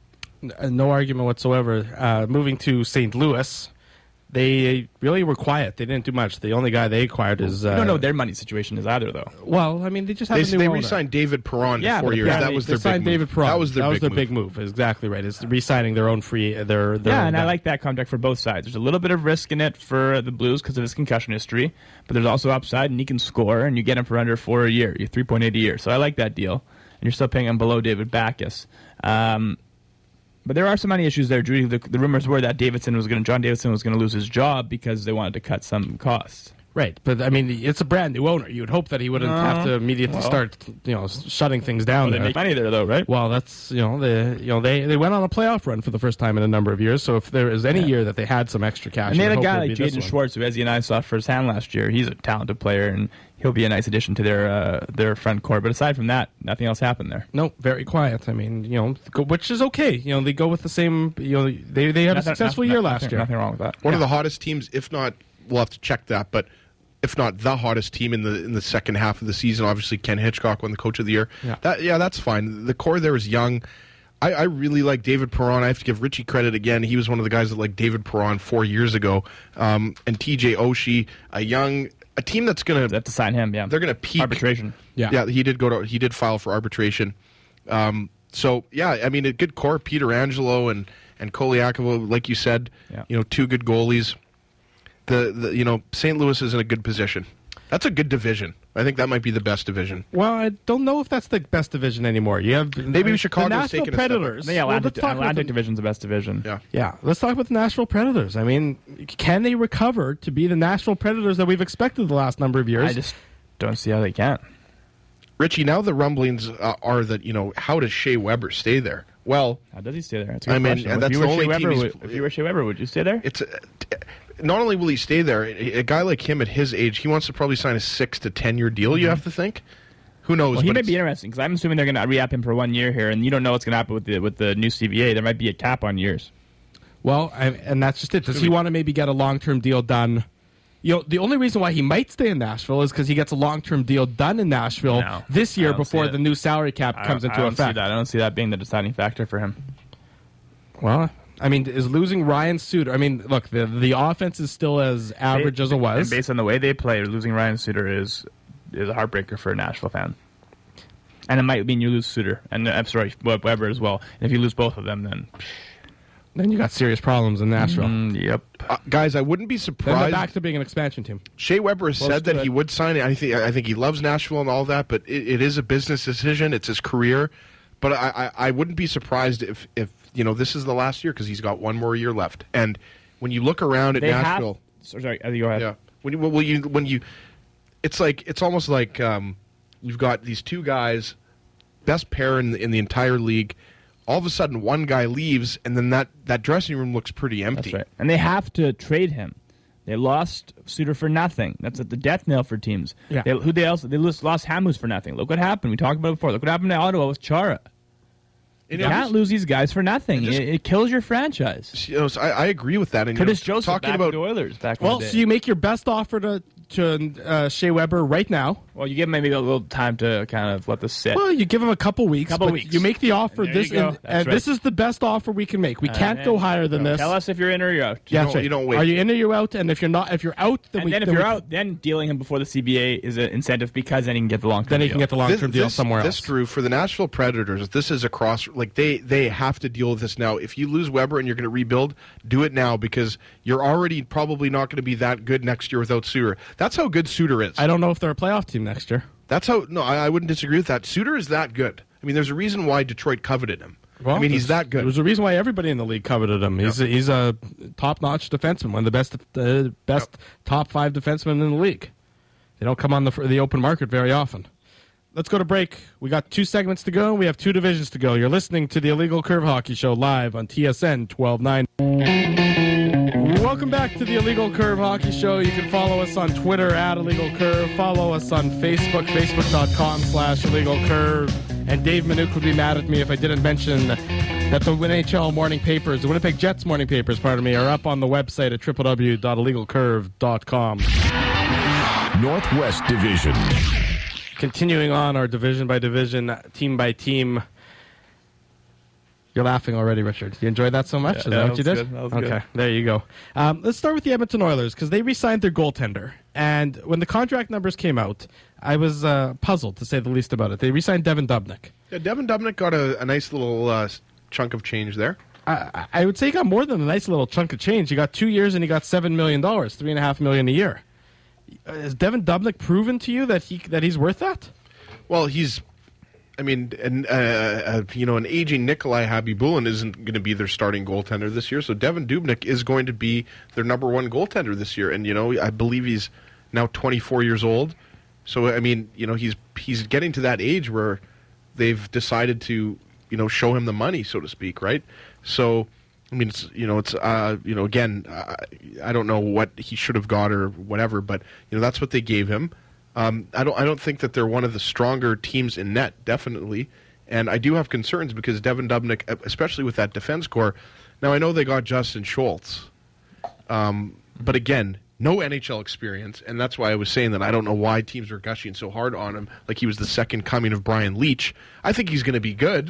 No argument whatsoever. Moving to St. Louis, they really were quiet. They didn't do much. The only guy they acquired is... I don't know what their money situation is either, though. Well, I mean, they just have a new owner. They re-signed David Perron for 4 years. That was their big move. David Perron. That was their big move. Exactly right. It's re-signing their own free... I like that contract for both sides. There's a little bit of risk in it for the Blues because of his concussion history, but there's also upside, and he can score, and you get him for under $4 a year. You're 3.8 a year. So I like that deal, and you're still paying him below David Backes. But there are some money issues there, Drew. The rumors were that John Davidson was going to lose his job because they wanted to cut some costs. Right, but I mean, it's a brand new owner. You would hope that he wouldn't have to immediately start, shutting things down. They make money there, though, right? Well, that's they went on a playoff run for the first time in a number of years. So if there is any year that they had some extra cash, and they had a guy like Jaden Schwartz, who Ezzy and I saw firsthand last year. He's a talented player, and he'll be a nice addition to their front court. But aside from that, nothing else happened there. No, very quiet. I mean, which is okay. They go with the same. They had a successful year last year. Nothing wrong with that. One of the hottest teams, if not, we'll have to check that, but if not the hottest team in the second half of the season. Obviously, Ken Hitchcock won the Coach of the Year. Yeah, that's fine. The core there is young. I really like David Perron. I have to give Richie credit again. He was one of the guys that liked David Perron 4 years ago. And TJ Oshie, a team that's going to have to sign him. Yeah, they're going to peak arbitration. Yeah, he did file for arbitration. So yeah, I mean, a good core. Peter Angelo and Koliakovo, like you said, two good goalies. The St. Louis is in a good position. That's a good division. I think that might be the best division. Well, I don't know if that's the best division anymore. You have maybe Chicago's the Nashville taking Predators. The Atlantic Division's the best division. Yeah. Let's talk about the Nashville Predators. I mean, can they recover to be the Nashville Predators that we've expected the last number of years? I just don't see how they can. Richie, now the rumblings are that how does Shea Weber stay there? Well, how does he stay there? That's a good question. And that's the only team. If you were Shea Weber, would you stay there? not only will he stay there, a guy like him at his age, he wants to probably sign a 6 to 10 year deal. You have to think. Who knows? Well, he but might be interesting because I'm assuming they're going to re-up him for 1 year here, and you don't know what's going to happen with the new CBA. There might be a cap on years. Well, and that's just it. Does he want to maybe get a long-term deal done? The only reason why he might stay in Nashville is because he gets a long-term deal done in Nashville this year before the new salary cap comes into effect. I don't see that being the deciding factor for him. Well, I mean, is losing Ryan Suter... I mean, look, the offense is still as average as it was. And based on the way they play, losing Ryan Suter is a heartbreaker for a Nashville fan. And it might mean you lose Suter. And I'm sorry, Weber as well. And if you lose both of them, then you got serious problems in Nashville. Yep. Guys, I wouldn't be surprised. Then they're back to being an expansion team. Shea Weber has said that he would sign it. I think he loves Nashville and all that, but it is a business decision. It's his career. But I wouldn't be surprised if this is the last year because he's got one more year left. And when you look around at Nashville, sorry, go ahead. Yeah. When you, it's almost like you've got these two guys, best pair in the entire league. All of a sudden, one guy leaves, and then that dressing room looks pretty empty. That's right. And they have to trade him. They lost Suter for nothing. That's at the death knell for teams. Yeah. They lost Hamus for nothing. Look what happened. We talked about it before. Look what happened to Ottawa with Chara. You can't lose these guys for nothing. It kills your franchise. So I agree with that. And Curtis Joseph talking back about to Oilers back in the day. So you make your best offer to Shea Weber right now. Well, you give him maybe a little time to kind of let this sit. Well, you give him a couple weeks. You make the offer. This is the best offer we can make. We can't go higher than this. Tell us if you're in or you're out. You don't wait. Are you in or you're out? And if you're out, then dealing him before the CBA is an incentive because then he can get the long-term deal. Then he can get the long-term deal somewhere else. This, Drew, for the Nashville Predators, this is they have to deal with this now. If you lose Weber and you're going to rebuild, do it now because you're already probably not going to be that good next year without Suter. That's how good Suter is. I don't know if they're a playoff team next year. I wouldn't disagree with that. Suter is that good. I mean, there's a reason why Detroit coveted him. Well, I mean, he's that good. There's a reason why everybody in the league coveted him. He's a top-notch defenseman, one of the best top 5 defensemen in the league. They don't come on the open market very often. Let's go to break. We got 2 segments to go. We have 2 divisions to go. You're listening to the Illegal Curve Hockey Show live on TSN 1290. Welcome back to the Illegal Curve Hockey Show. You can follow us on Twitter at Illegal Curve. Follow us on Facebook, facebook.com/illegalcurve. And Dave Minuk would be mad at me if I didn't mention that the NHL morning papers, the Winnipeg Jets morning papers, are up on the website at www.illegalcurve.com. Northwest Division. Continuing on our division by division, team by team. You're laughing already, Richard. You enjoyed that so much? Is that what you did? That was okay, good. There you go. Let's start with the Edmonton Oilers because they re-signed their goaltender. And when the contract numbers came out, I was puzzled, to say the least, about it. They re-signed Devan Dubnyk. Yeah, Devan Dubnyk got a nice little chunk of change there. I would say he got more than a nice little chunk of change. He got 2 years and he got $7 million, $3.5 million a year. Has Devan Dubnyk proven to you that he's worth that? Well, an aging Nikolai Habibulin isn't going to be their starting goaltender this year, so Devan Dubnyk is going to be their number 1 goaltender this year. And, I believe he's now 24 years old. So, I mean, he's getting to that age where they've decided to, show him the money, so to speak, right? So, I mean, again, I don't know what he should have got or whatever, but that's what they gave him. I don't think that they're one of the stronger teams in net, definitely, and I do have concerns because Devan Dubnyk, especially with that defense core. Now I know they got Justin Schultz, but again, no NHL experience, and that's why I was saying that I don't know why teams are gushing so hard on him, like he was the second coming of Brian Leetch. I think he's going to be good.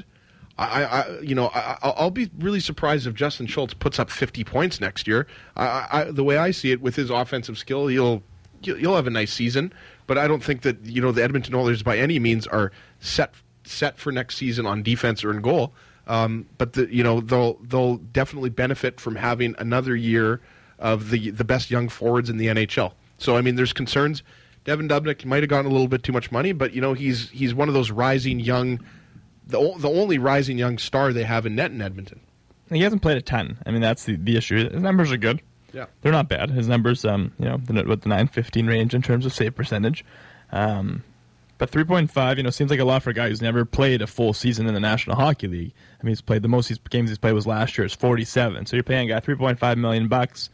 I'll be really surprised if Justin Schultz puts up 50 points next year. The way I see it, with his offensive skill, he'll have a nice season. But I don't think that the Edmonton Oilers by any means are set for next season on defense or in goal. But they'll definitely benefit from having another year of the best young forwards in the NHL. So I mean, there's concerns. Devan Dubnyk might have gotten a little bit too much money, but he's one of those rising young. The only rising young star they have in net in Edmonton. He hasn't played a ton. I mean, that's the issue. His numbers are good. Yeah, they're not bad. His numbers, with the .915 range in terms of save percentage, but 3.5, seems like a lot for a guy who's never played a full season in the National Hockey League. I mean, the most games he's played was last year. It's 47. So you're paying a guy $3.5 million.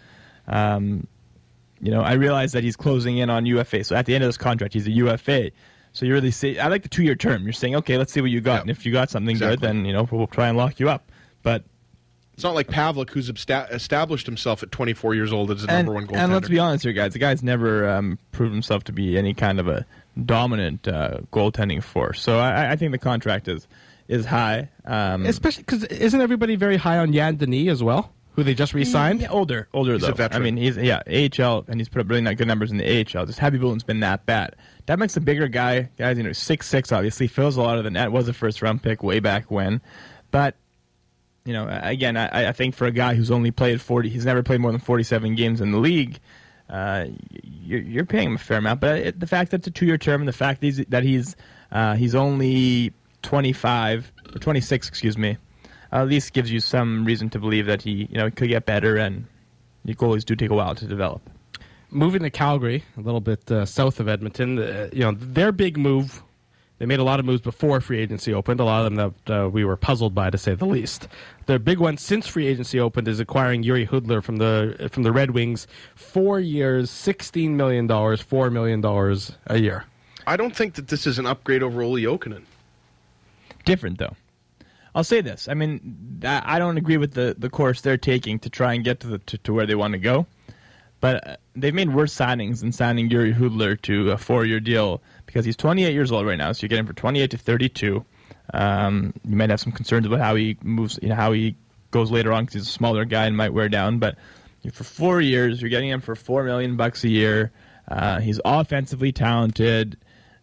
I realize that he's closing in on UFA. So at the end of this contract, he's a UFA. So you really say, I like the 2-year term. You're saying, okay, let's see what you got. Yeah. And if you got something Exactly. good, then, we'll try and lock you up. But It's not like Pavlik, who's established himself at 24 years old as a number one goaltender. And let's be honest here, guys. The guy's never proved himself to be any kind of a dominant goaltending force. So I think the contract is high. Especially because isn't everybody very high on Yan Denis as well, who they just re-signed? Yeah, older He's though. a veteran. I mean, he's AHL, and he's put up really not good numbers in the AHL. Just Happy Bullen's been that bad. That makes a bigger guys, 6'6", obviously fills a lot of the net. Was a first-round pick way back when, but again, I think for a guy who's only played 40, he's never played more than 47 games in the league. You're paying him a fair amount, but the fact that it's a 2-year term, and the fact that he's only 25 or 26, excuse me, at least gives you some reason to believe that he could get better, and the goalies do take a while to develop. Moving to Calgary, a little bit south of Edmonton, their big move. They made a lot of moves before free agency opened, a lot of them that we were puzzled by, to say the least. The big one since free agency opened is acquiring Yuri Hudler from the Red Wings. 4 years, $16 million, $4 million a year. I don't think that this is an upgrade over Olli Jokinen. Different, though. I'll say this. I mean, I don't agree with the course they're taking to try and get to where they want to go. But they've made worse signings than signing Yuri Hudler to a 4-year deal because he's 28 years old right now. So you get him for 28 to 32. You might have some concerns about how he moves, how he goes later on because he's a smaller guy and might wear down. But for 4 years, you're getting him for $4 million a year. He's offensively talented.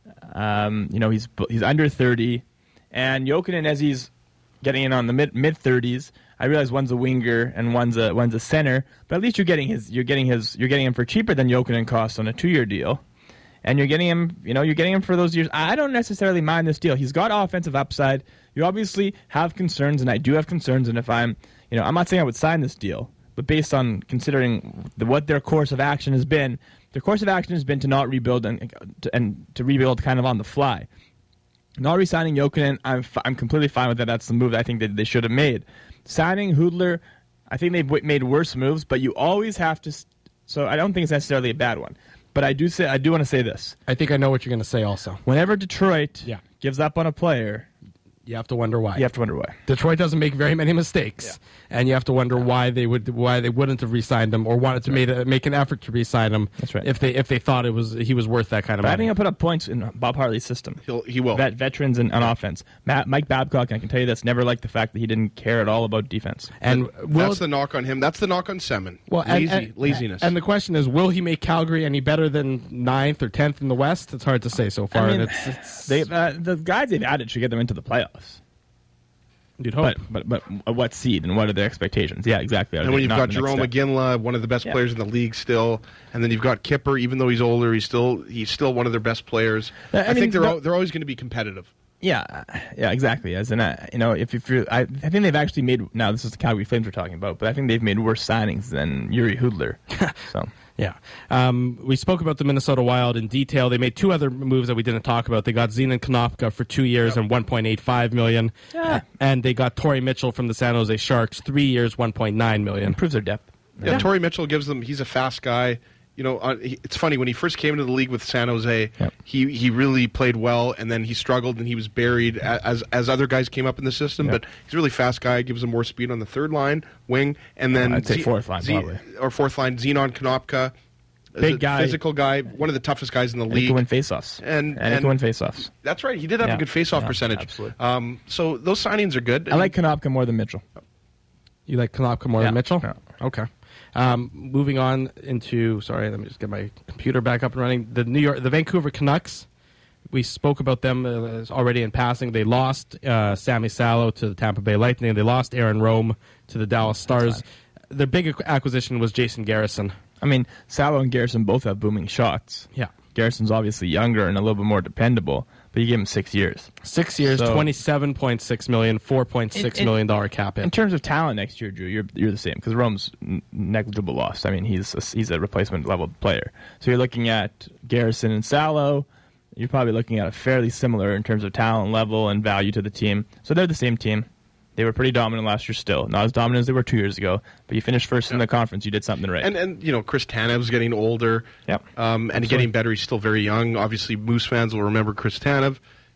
He's under 30, and Jokinen, as he's getting in on the mid 30s. I realize one's a winger and one's a center, but at least you're getting him for cheaper than Jokinen costs on a 2-year deal, and you're getting him for those years. I don't necessarily mind this deal. He's got offensive upside. You obviously have concerns, and I do have concerns. And if I'm not saying I would sign this deal, but based on considering what their course of action has been, their course of action has been to not rebuild and to rebuild kind of on the fly. Not re-signing Jokinen, I'm completely fine with that. That's the move I think that they should have made. Signing Hudler, I think they've made worse moves, but you always have to. So I don't think it's necessarily a bad one. But I do want to say this. I think I know what you're going to say also. Whenever Detroit Yeah. gives up on a player, You have to wonder why. you have to wonder why. Detroit doesn't make very many mistakes, and you have to wonder why they wouldn't have re-signed him or wanted to make an effort to re-sign him. That's right. If they thought he was worth that kind of But I money. think he'll put up points in Bob Hartley's system. He will. Veterans and on offense. Mike Babcock, I can tell you this, never liked the fact that he didn't care at all about defense. And That's the knock on him. That's the knock on Semin. Well, Laziness. And the question is, will he make Calgary any better than 9th or 10th in the West? It's hard to say so far. I mean, and it's the guys they've added should get them into the playoffs. you'd hope. But what seed and what are their expectations? Yeah, exactly. And when you've got Jerome McGinley, one of the best players in the league still, and then you've got Kipper, even though he's older, he's still one of their best players. I think they're always going to be competitive. Yeah, exactly. As in, I think they've actually made. Now this is the Calgary Flames we're talking about, but I think they've made worse signings than Yuri Hudler. So. Yeah. We spoke about the Minnesota Wild in detail. They made 2 other moves that we didn't talk about. They got Zenon Konopka for 2 years and $1.85 million. Yeah. And they got Torrey Mitchell from the San Jose Sharks, 3 years, $1.9 million. Improves their depth. Yeah, Torrey Mitchell gives them. He's a fast guy. It's funny when he first came into the league with San Jose, he really played well, and then he struggled and he was buried as other guys came up in the system. But he's a really fast guy. Gives them more speed on the third line, wing, and then I'd say fourth line probably, or fourth line. Zenon Konopka, big guy, physical guy, one of the toughest guys in the league. He can win faceoffs, and he can win faceoffs. That's right. He did have a good faceoff percentage. Absolutely. So those signings are good. I like Konopka more than Mitchell. You like Konopka more than Mitchell? Yeah. Okay. Moving on into, sorry, let me just get my computer back up and running. The Vancouver Canucks. We spoke about them already in passing. They lost Sammy Salo to the Tampa Bay Lightning. They lost Aaron Rome to the Dallas Stars. Their big acquisition was Jason Garrison. I mean, Salo and Garrison both have booming shots. Yeah. Garrison's obviously younger and a little bit more dependable, but you give him 6 years. 6 years, So- $27.6 million, $4.6 million cap In hit. terms of talent next year, Drew, you're the same because Rome's negligible loss. I mean, he's a replacement level player. So you're looking at Garrison and Salo. You're probably looking at a fairly similar in terms of talent level and value to the team. So they're the same team. They were pretty dominant last year still. Not as dominant as they were 2 years ago, but you finished first in the conference. You did something right. And you know, Chris Tanev's getting older. Yep. And getting better. He's still very young. Obviously, Moose fans will remember Chris Tanev.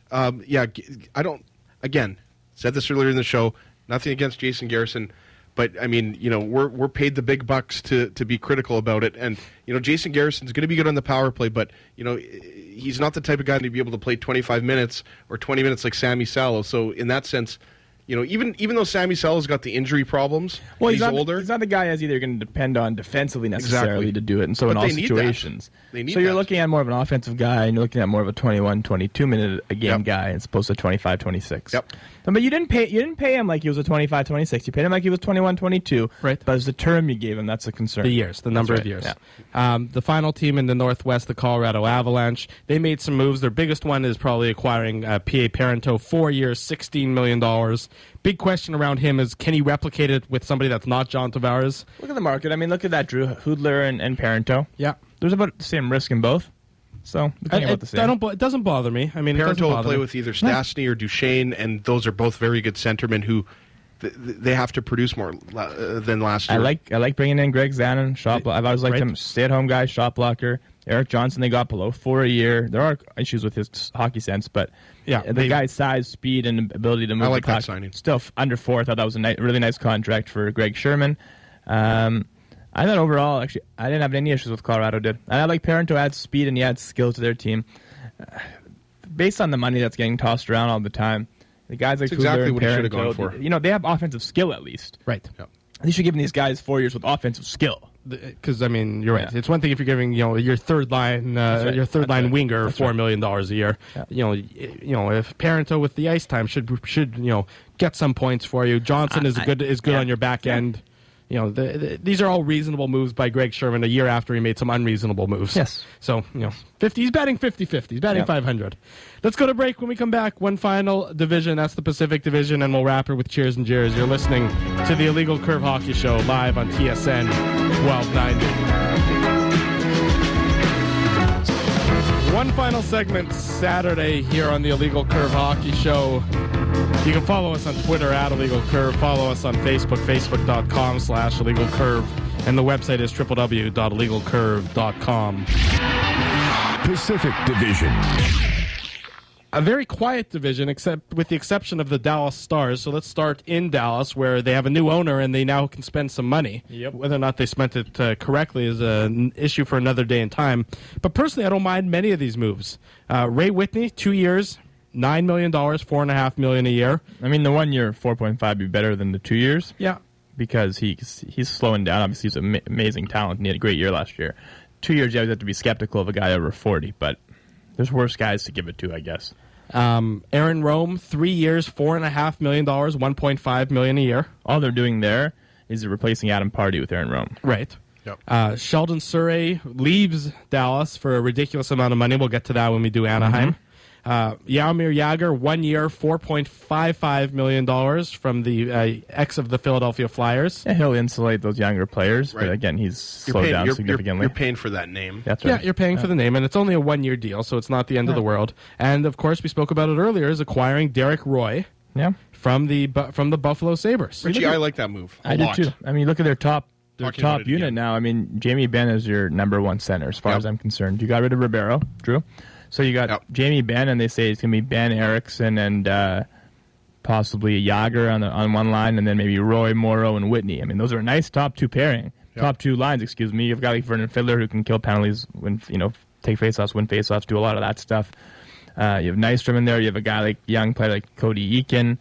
I don't, again, said this earlier in the show, nothing against Jason Garrison, but, I mean, you know, we're paid the big bucks to be critical about it. And, you know, Jason Garrison's going to be good on the power play, but, you know, he's not the type of guy to be able to play 25 minutes or 20 minutes like Sammy Salo. So, in that sense, you know, even though Sammy Salo's got the injury problems, well, he's older. He's not the guy that's either going to depend on defensively necessarily to do it, and so But in all they need situations. So you're looking at more of an offensive guy, and you're looking at more of a 21, 22-minute a game guy as opposed to 25, 26. Yep. But you didn't pay him like he was a 25, 26. You paid him like he was 21, 22. Right. But it's the term you gave him that's a concern. The years, the number of years. Yeah. The final team in the Northwest, the Colorado Avalanche, they made some moves. Their biggest one is probably acquiring P.A. Parento, 4 years, $16 million. Big question around him is, can he replicate it with somebody that's not John Tavares? Look at the market. I mean, look at that, Drew Hoodler and Parento. Yeah. There's about the same risk in both. So, about the same. It doesn't bother me. I mean, Parento will play with either Stastny or Duchesne, and those are both very good centermen who they have to produce more than last year. I like bringing in Greg Zanin, shot blocker. I've always liked him, stay-at-home guy, shot blocker. Eric Johnson, they got below 4 a year. There are issues with his hockey sense, but the guy's size, speed, and ability to move. I like the puck, that signing. Still under 4. I thought that was a really nice contract for Greg Sherman. I thought overall, actually, I didn't have any issues with Colorado did. And I like Parento adds speed and he adds skill to their team. Based on the money that's getting tossed around all the time, the guys like exactly what Parento, he should have gone for. You know, they have offensive skill at least. Right. Yep. They should give these guys 4 years with offensive skill. Because I mean, you're right. It's one thing if you're giving your third line line winger $4 million a year. Yeah. You know if Parento with the ice time should get some points for you. Johnson is good on your back end. You know these are all reasonable moves by Greg Sherman a year after he made some unreasonable moves. Yes. So 50. He's batting 50-50. He's batting 500. Let's go to break. When we come back, one final division. That's the Pacific Division, and we'll wrap it with cheers and jeers. You're listening to the Illegal Curve Hockey Show live on TSN 1290. One final segment Saturday here on the Illegal Curve Hockey Show. You can follow us on Twitter at Illegal Curve. Follow us on Facebook, facebook.com/Illegal Curve. And the website is www.illegalcurve.com. Pacific Division. A very quiet division, except with the exception of the Dallas Stars. So let's start in Dallas, where they have a new owner and they now can spend some money. Yep. Whether or not they spent it correctly is an issue for another day and time. But personally, I don't mind many of these moves. Ray Whitney, 2 years, $9 million, $4.5 million a year. I mean, the 1 year 4.5 would be better than the 2 years. Yeah. Because he's slowing down. Obviously, he's an amazing talent, and he had a great year last year. 2 years, you always have to be skeptical of a guy over 40, but there's worse guys to give it to, I guess. Aaron Rome, 3 years, $4.5 million, $1.5 million a year. All they're doing there is replacing Adam Pardy with Aaron Rome. Right. Yep. Sheldon Surrey leaves Dallas for a ridiculous amount of money. We'll get to that when we do Anaheim. Jaromir Jagr, 1 year, $4.55 million from the ex of the Philadelphia Flyers. Yeah, he'll insulate those younger players, but again, he's slowed down significantly. You're paying for that name. That's right. Yeah, you're paying for the name, and it's only a 1 year deal, so it's not the end of the world. And of course, we spoke about it earlier, is acquiring Derek Roy from the Buffalo Sabres. Richie, I like that move. I do too. I mean, look at their top unit again. now. I mean, Jamie Benn is your number one center, as far as I'm concerned. You got rid of Ribeiro, Drew. So you got Jamie Benn, and they say it's going to be Ben Erickson and possibly Jagr on one line, and then maybe Roy, Morrow, and Whitney. I mean, those are a nice top two lines. Excuse me. You've got like Vernon Fiddler, who can kill penalties, take faceoffs, win faceoffs, do a lot of that stuff. You have Nystrom in there. You have a guy like young player like Cody Eakin.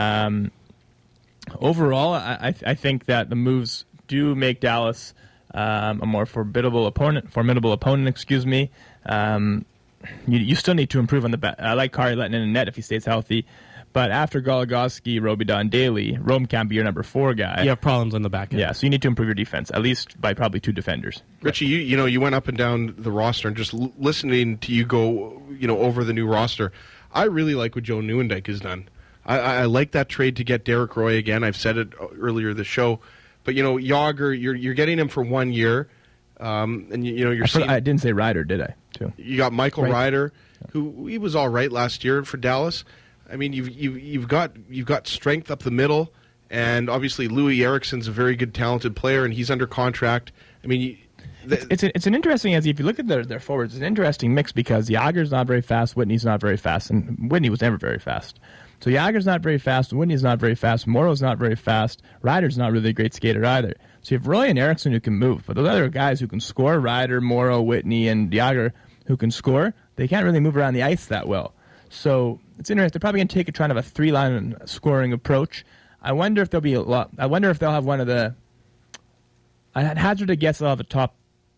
Overall, I think that the moves do make Dallas a more formidable opponent. Excuse me. You still need to improve on the back. I like Kari Lettinen in net if he stays healthy. But after Goligoski, Robidas, and Daly, Rome can't be your number 4 guy. You have problems on the back end. Yeah, so you need to improve your defense, at least by probably 2 defenders. Richie, you went up and down the roster, and just listening to you go over the new roster, I really like what Joe Nieuwendyk has done. I like that trade to get Derek Roy again. I've said it earlier this show. But, Jagr, you're getting him for 1 year. And you're seeing, I didn't say Ryder, did I? Too. You got Michael Ryder, who he was all right last year for Dallas. I mean, you've got strength up the middle, and obviously Louis Eriksson's a very good, talented player, and he's under contract. I mean, it's an interesting, as if you look at their forwards, it's an interesting mix because Yager's not very fast, Whitney's not very fast, and Whitney was never very fast. So Yager's not very fast, Whitney's not very fast, Morrow's not very fast, Ryder's not really a great skater either. So you have Roy and Eriksson who can move, but those other guys who can score, Ryder, Morrow, Whitney, and Yager, who can score, they can't really move around the ice that well. So it's interesting. They're probably going to take a kind of a 3-line scoring approach. I wonder if there'll be a lot. I wonder if they'll have one of the. I'd hazard a guess they'll have a top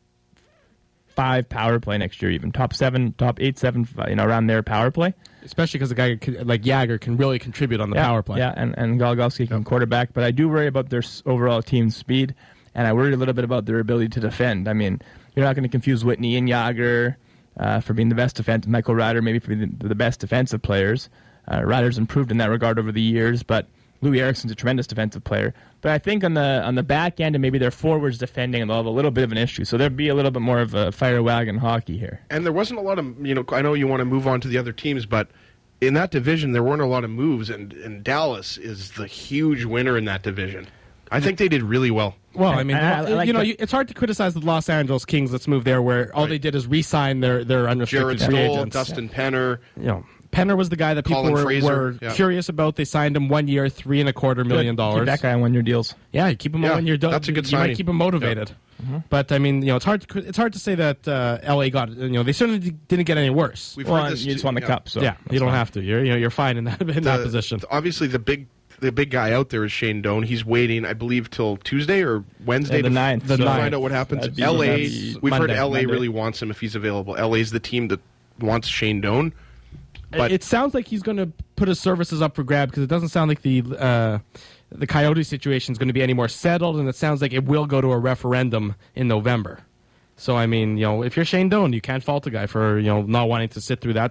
5 power play next year, even top 7, top 8, 7, around their power play. Especially because a guy like Yager can really contribute on the power play. Yeah, and Goligoski can quarterback, but I do worry about their overall team speed, and I worry a little bit about their ability to defend. I mean, you're not going to confuse Whitney and Yager for being the best defense. Michael Ryder maybe for being the best defensive players. Ryder's improved in that regard over the years, but Louis Eriksson's a tremendous defensive player. But I think on the back end and maybe their forwards defending, they'll have a little bit of an issue. So there'll be a little bit more of a fire wagon hockey here. And there wasn't a lot of, I know you want to move on to the other teams, but in that division there weren't a lot of moves, and Dallas is the huge winner in that division. I think they did really well. Well, I mean, it's hard to criticize the Los Angeles Kings that's moved there, where all they did is re-sign their unrestricted Jared free Stoll, agents. Dustin Penner. Penner was the guy that people Colin were Fraser, curious about. They signed him 1 year, $3.25 million. Keep that guy on 1 year deals. Yeah, you keep him on 1 year deals. That's a good You signing. might keep him motivated. But I mean, it's hard to say that LA got. They certainly didn't get any worse. We've Well, heard this you just won the cup, so you don't have to. You're fine in that position. Obviously, the big guy out there is Shane Doan. He's waiting, I believe, till Tuesday or Wednesday the 9th. to The find 9th. out what happens. That'd be- LA, that's we've heard Monday. LA really wants him if he's available. LA's the team that wants Shane Doan. But It sounds like he's going to put his services up for grab because it doesn't sound like the Coyote situation is going to be any more settled, and it sounds like it will go to a referendum in November. So I mean, if you're Shane Doan, you can't fault a guy for not wanting to sit through that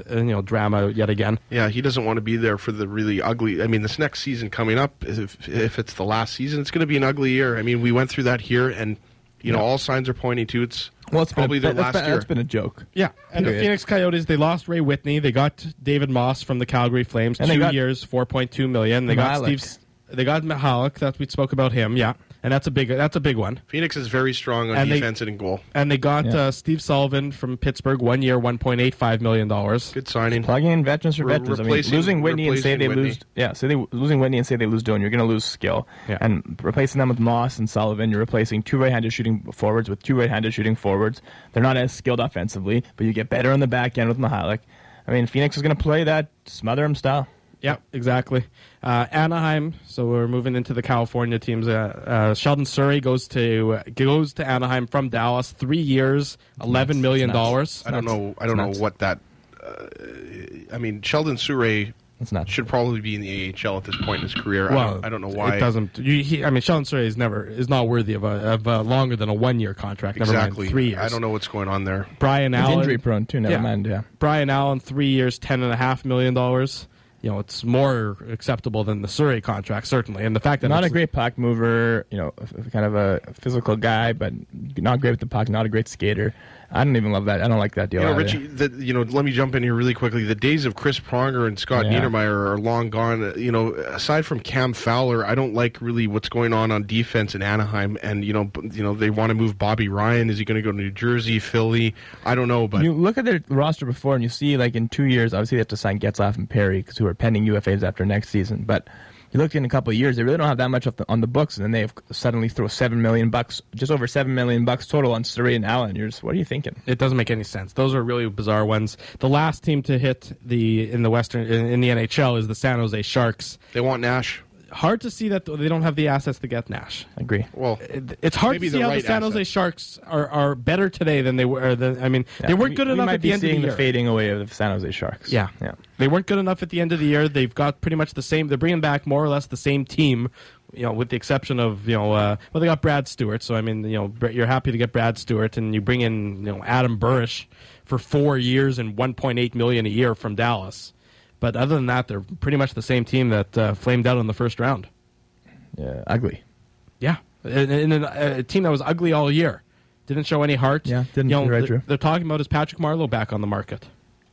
drama yet again. yeah, he doesn't want to be there for the really ugly. I mean, this next season coming up, if it's the last season, it's going to be an ugly year. I mean, we went through that here, and all signs are pointing to it's probably their last year. That's been a joke. Yeah, and the Phoenix Coyotes, they lost Ray Whitney. They got David Moss from the Calgary Flames, And 2 years, $4.2 million. They got Mihalik. They got Mihalik. That we spoke about him. Yeah, and that's a big one. Phoenix is very strong on And defense and in goal. And they got Steve Sullivan from Pittsburgh, 1 year, $1.85 million. Good signing. Plugging in veterans for veterans. I mean, losing Whitney and say they lose. Yeah, losing Whitney and say they lose Doan, you're going to lose skill. Yeah. And replacing them with Moss and Sullivan, you're replacing 2 right-handed shooting forwards with 2 right-handed shooting forwards. They're not as skilled offensively, but you get better on the back end with Mihalik. I mean, Phoenix is going to play that smother 'em style. Yeah, exactly. Anaheim. So we're moving into the California teams. Sheldon Surrey goes to Anaheim from Dallas. 3 years, $11 million. I don't know what that. I mean, Sheldon Surrey It's not should probably be in the AHL at this point in his career. Well, I don't know why. it doesn't. Sheldon Surrey is not worthy of a longer than a 1 year contract. Never Exactly. mind 3 years. I don't know what's going on there. Brian He's Allen, injury prone too. Never mind. Yeah. Brian Allen, 3 years, $10.5 million. It's more acceptable than the Surrey contract, certainly. And the fact that Not a great puck mover, kind of a physical guy, but not great with the puck, not a great skater. I don't even love that. I don't like that deal. either. Richie, let me jump in here really quickly. The days of Chris Pronger and Scott Niedermayer are long gone. Aside from Cam Fowler, I don't like really what's going on defense in Anaheim. And they want to move Bobby Ryan. Is he going to go to New Jersey, Philly? I don't know. But you look at their roster before, and you see, like in 2 years, obviously they have to sign Getzlaf and Perry, who are pending UFAs after next season. But you look in a couple of years, they really don't have that much on the books, and then they suddenly throw $7 million, just over $7 million total on Surrey and Allen. You're just, what are you thinking? It doesn't make any sense. Those are really bizarre ones. The last team to hit in the NHL is the San Jose Sharks. they want Nash. Hard to see that they don't have the assets to get Nash. I agree. Well, It's hard maybe to see the how right the San Jose assets. Sharks are better today than they were. They weren't good enough at the end of the seeing year. the fading away of the San Jose Sharks. Yeah. They weren't good enough at the end of the year. They've got pretty much the same. They're bringing back more or less the same team, with the exception of they got Brad Stewart. So I mean, you're happy to get Brad Stewart, and you bring in Adam Burish for 4 years and $1.8 million a year from Dallas. But other than that, they're pretty much the same team that flamed out in the first round. Yeah, ugly. Yeah, and a team that was ugly all year, didn't show any heart. Yeah, didn't. You're right, Drew. They're talking about is Patrick Marleau back on the market.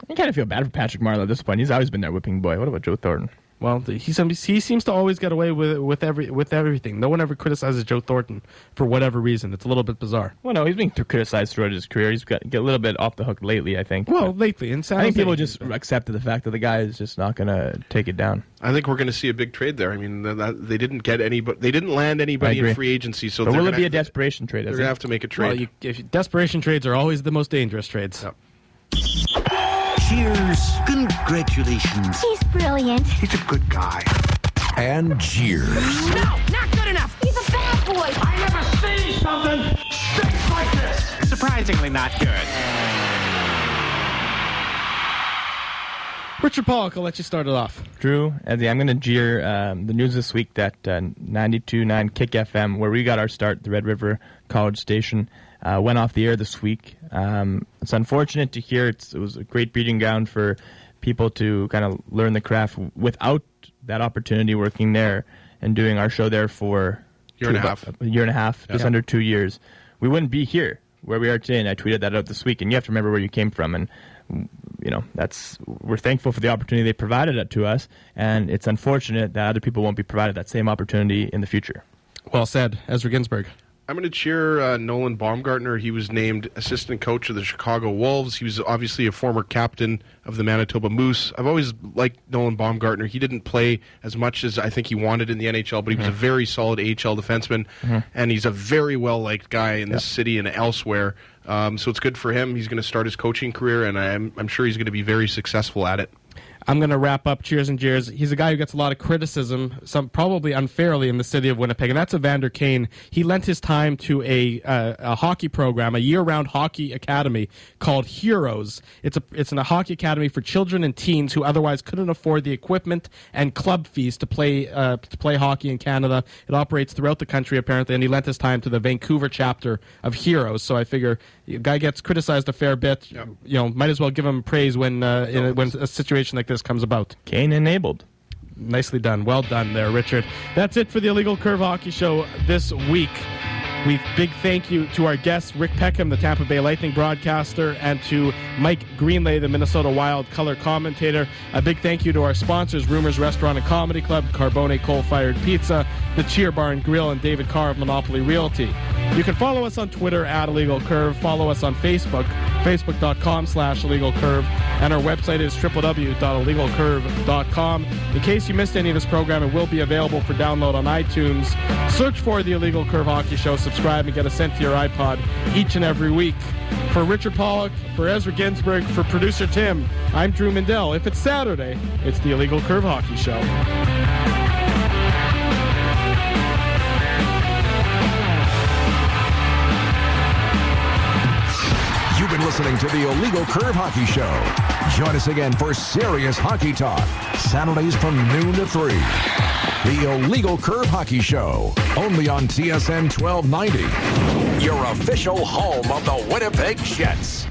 I kind of feel bad for Patrick Marleau at this point. He's always been their whipping boy. What about Joe Thornton? Well, he seems to always get away with everything. No one ever criticizes Joe Thornton for whatever reason. It's a little bit bizarre. Well, no, he's being criticized throughout his career. He's got get a little bit off the hook lately, I think. Well, lately, in San I think Jose, people just accepted the fact that the guy is just not going to take it down. I think we're going to see a big trade there. I mean, they didn't get anybody. They didn't land anybody in free agency. So but will it be a desperation trade? They're going to have to make a trade. Well, desperation trades are always the most dangerous trades. Yep. Cheers. Congratulations. He's brilliant. He's a good guy. And cheers. No, not good enough. He's a bad boy. I never see something shaped like this. Surprisingly not good. Richard Pollock, I'll let you start it off. Drew, Eddie, I'm going to jeer the news this week that 92.9 Kick FM, where we got our start, the Red River College station, went off the air this week. It's unfortunate to hear. It was a great breeding ground for people to kind of learn the craft without that opportunity working there and doing our show there for a year and a half, just under 2 years. We wouldn't be here where we are today, and I tweeted that out this week, and you have to remember where you came from, and we're thankful for the opportunity they provided it to us, and it's unfortunate that other people won't be provided that same opportunity in the future. Well said, Ezra Ginsburg. I'm going to cheer Nolan Baumgartner. He was named assistant coach of the Chicago Wolves. He was obviously a former captain of the Manitoba Moose. I've always liked Nolan Baumgartner. He didn't play as much as I think he wanted in the NHL, but he was a very solid AHL defenseman, and he's a very well-liked guy in this city and elsewhere. So it's good for him. He's going to start his coaching career, and I'm sure he's going to be very successful at it. I'm going to wrap up Cheers and Jeers. He's a guy who gets a lot of criticism, some probably unfairly, in the city of Winnipeg, and that's Evander Kane. He lent his time to a hockey program, a year-round hockey academy called Heroes. It's a hockey academy for children and teens who otherwise couldn't afford the equipment and club fees to play hockey in Canada. It operates throughout the country, apparently, and he lent his time to the Vancouver chapter of Heroes. So I figure the guy gets criticized a fair bit. Yep. Might as well give him praise when a situation like this comes about. Kane enabled. Nicely done. Well done there, Richard. That's it for the Illegal Curve Hockey Show this week. Big thank you to our guests, Rick Peckham, the Tampa Bay Lightning broadcaster, and to Mike Greenlay, the Minnesota Wild color commentator. A big thank you to our sponsors, Rumors Restaurant and Comedy Club, Carbone Coal-Fired Pizza, the Cheer Bar and Grill, and David Carr of Monopoly Realty. You can follow us on Twitter @IllegalCurve. Follow us on Facebook, facebook.com/IllegalCurve. And our website is www.illegalcurve.com. In case you missed any of this program, it will be available for download on iTunes. Search for the Illegal Curve Hockey Show, subscribe, and get it sent to your iPod each and every week. For Richard Pollock, for Ezra Ginsburg, for producer Tim, I'm Drew Mindell. If it's Saturday, it's the Illegal Curve Hockey Show. You've been listening to the Illegal Curve Hockey Show. Join us again for serious hockey talk, Saturdays from noon to 3. The Illegal Curve Hockey Show, only on TSN 1290. Your official home of the Winnipeg Jets.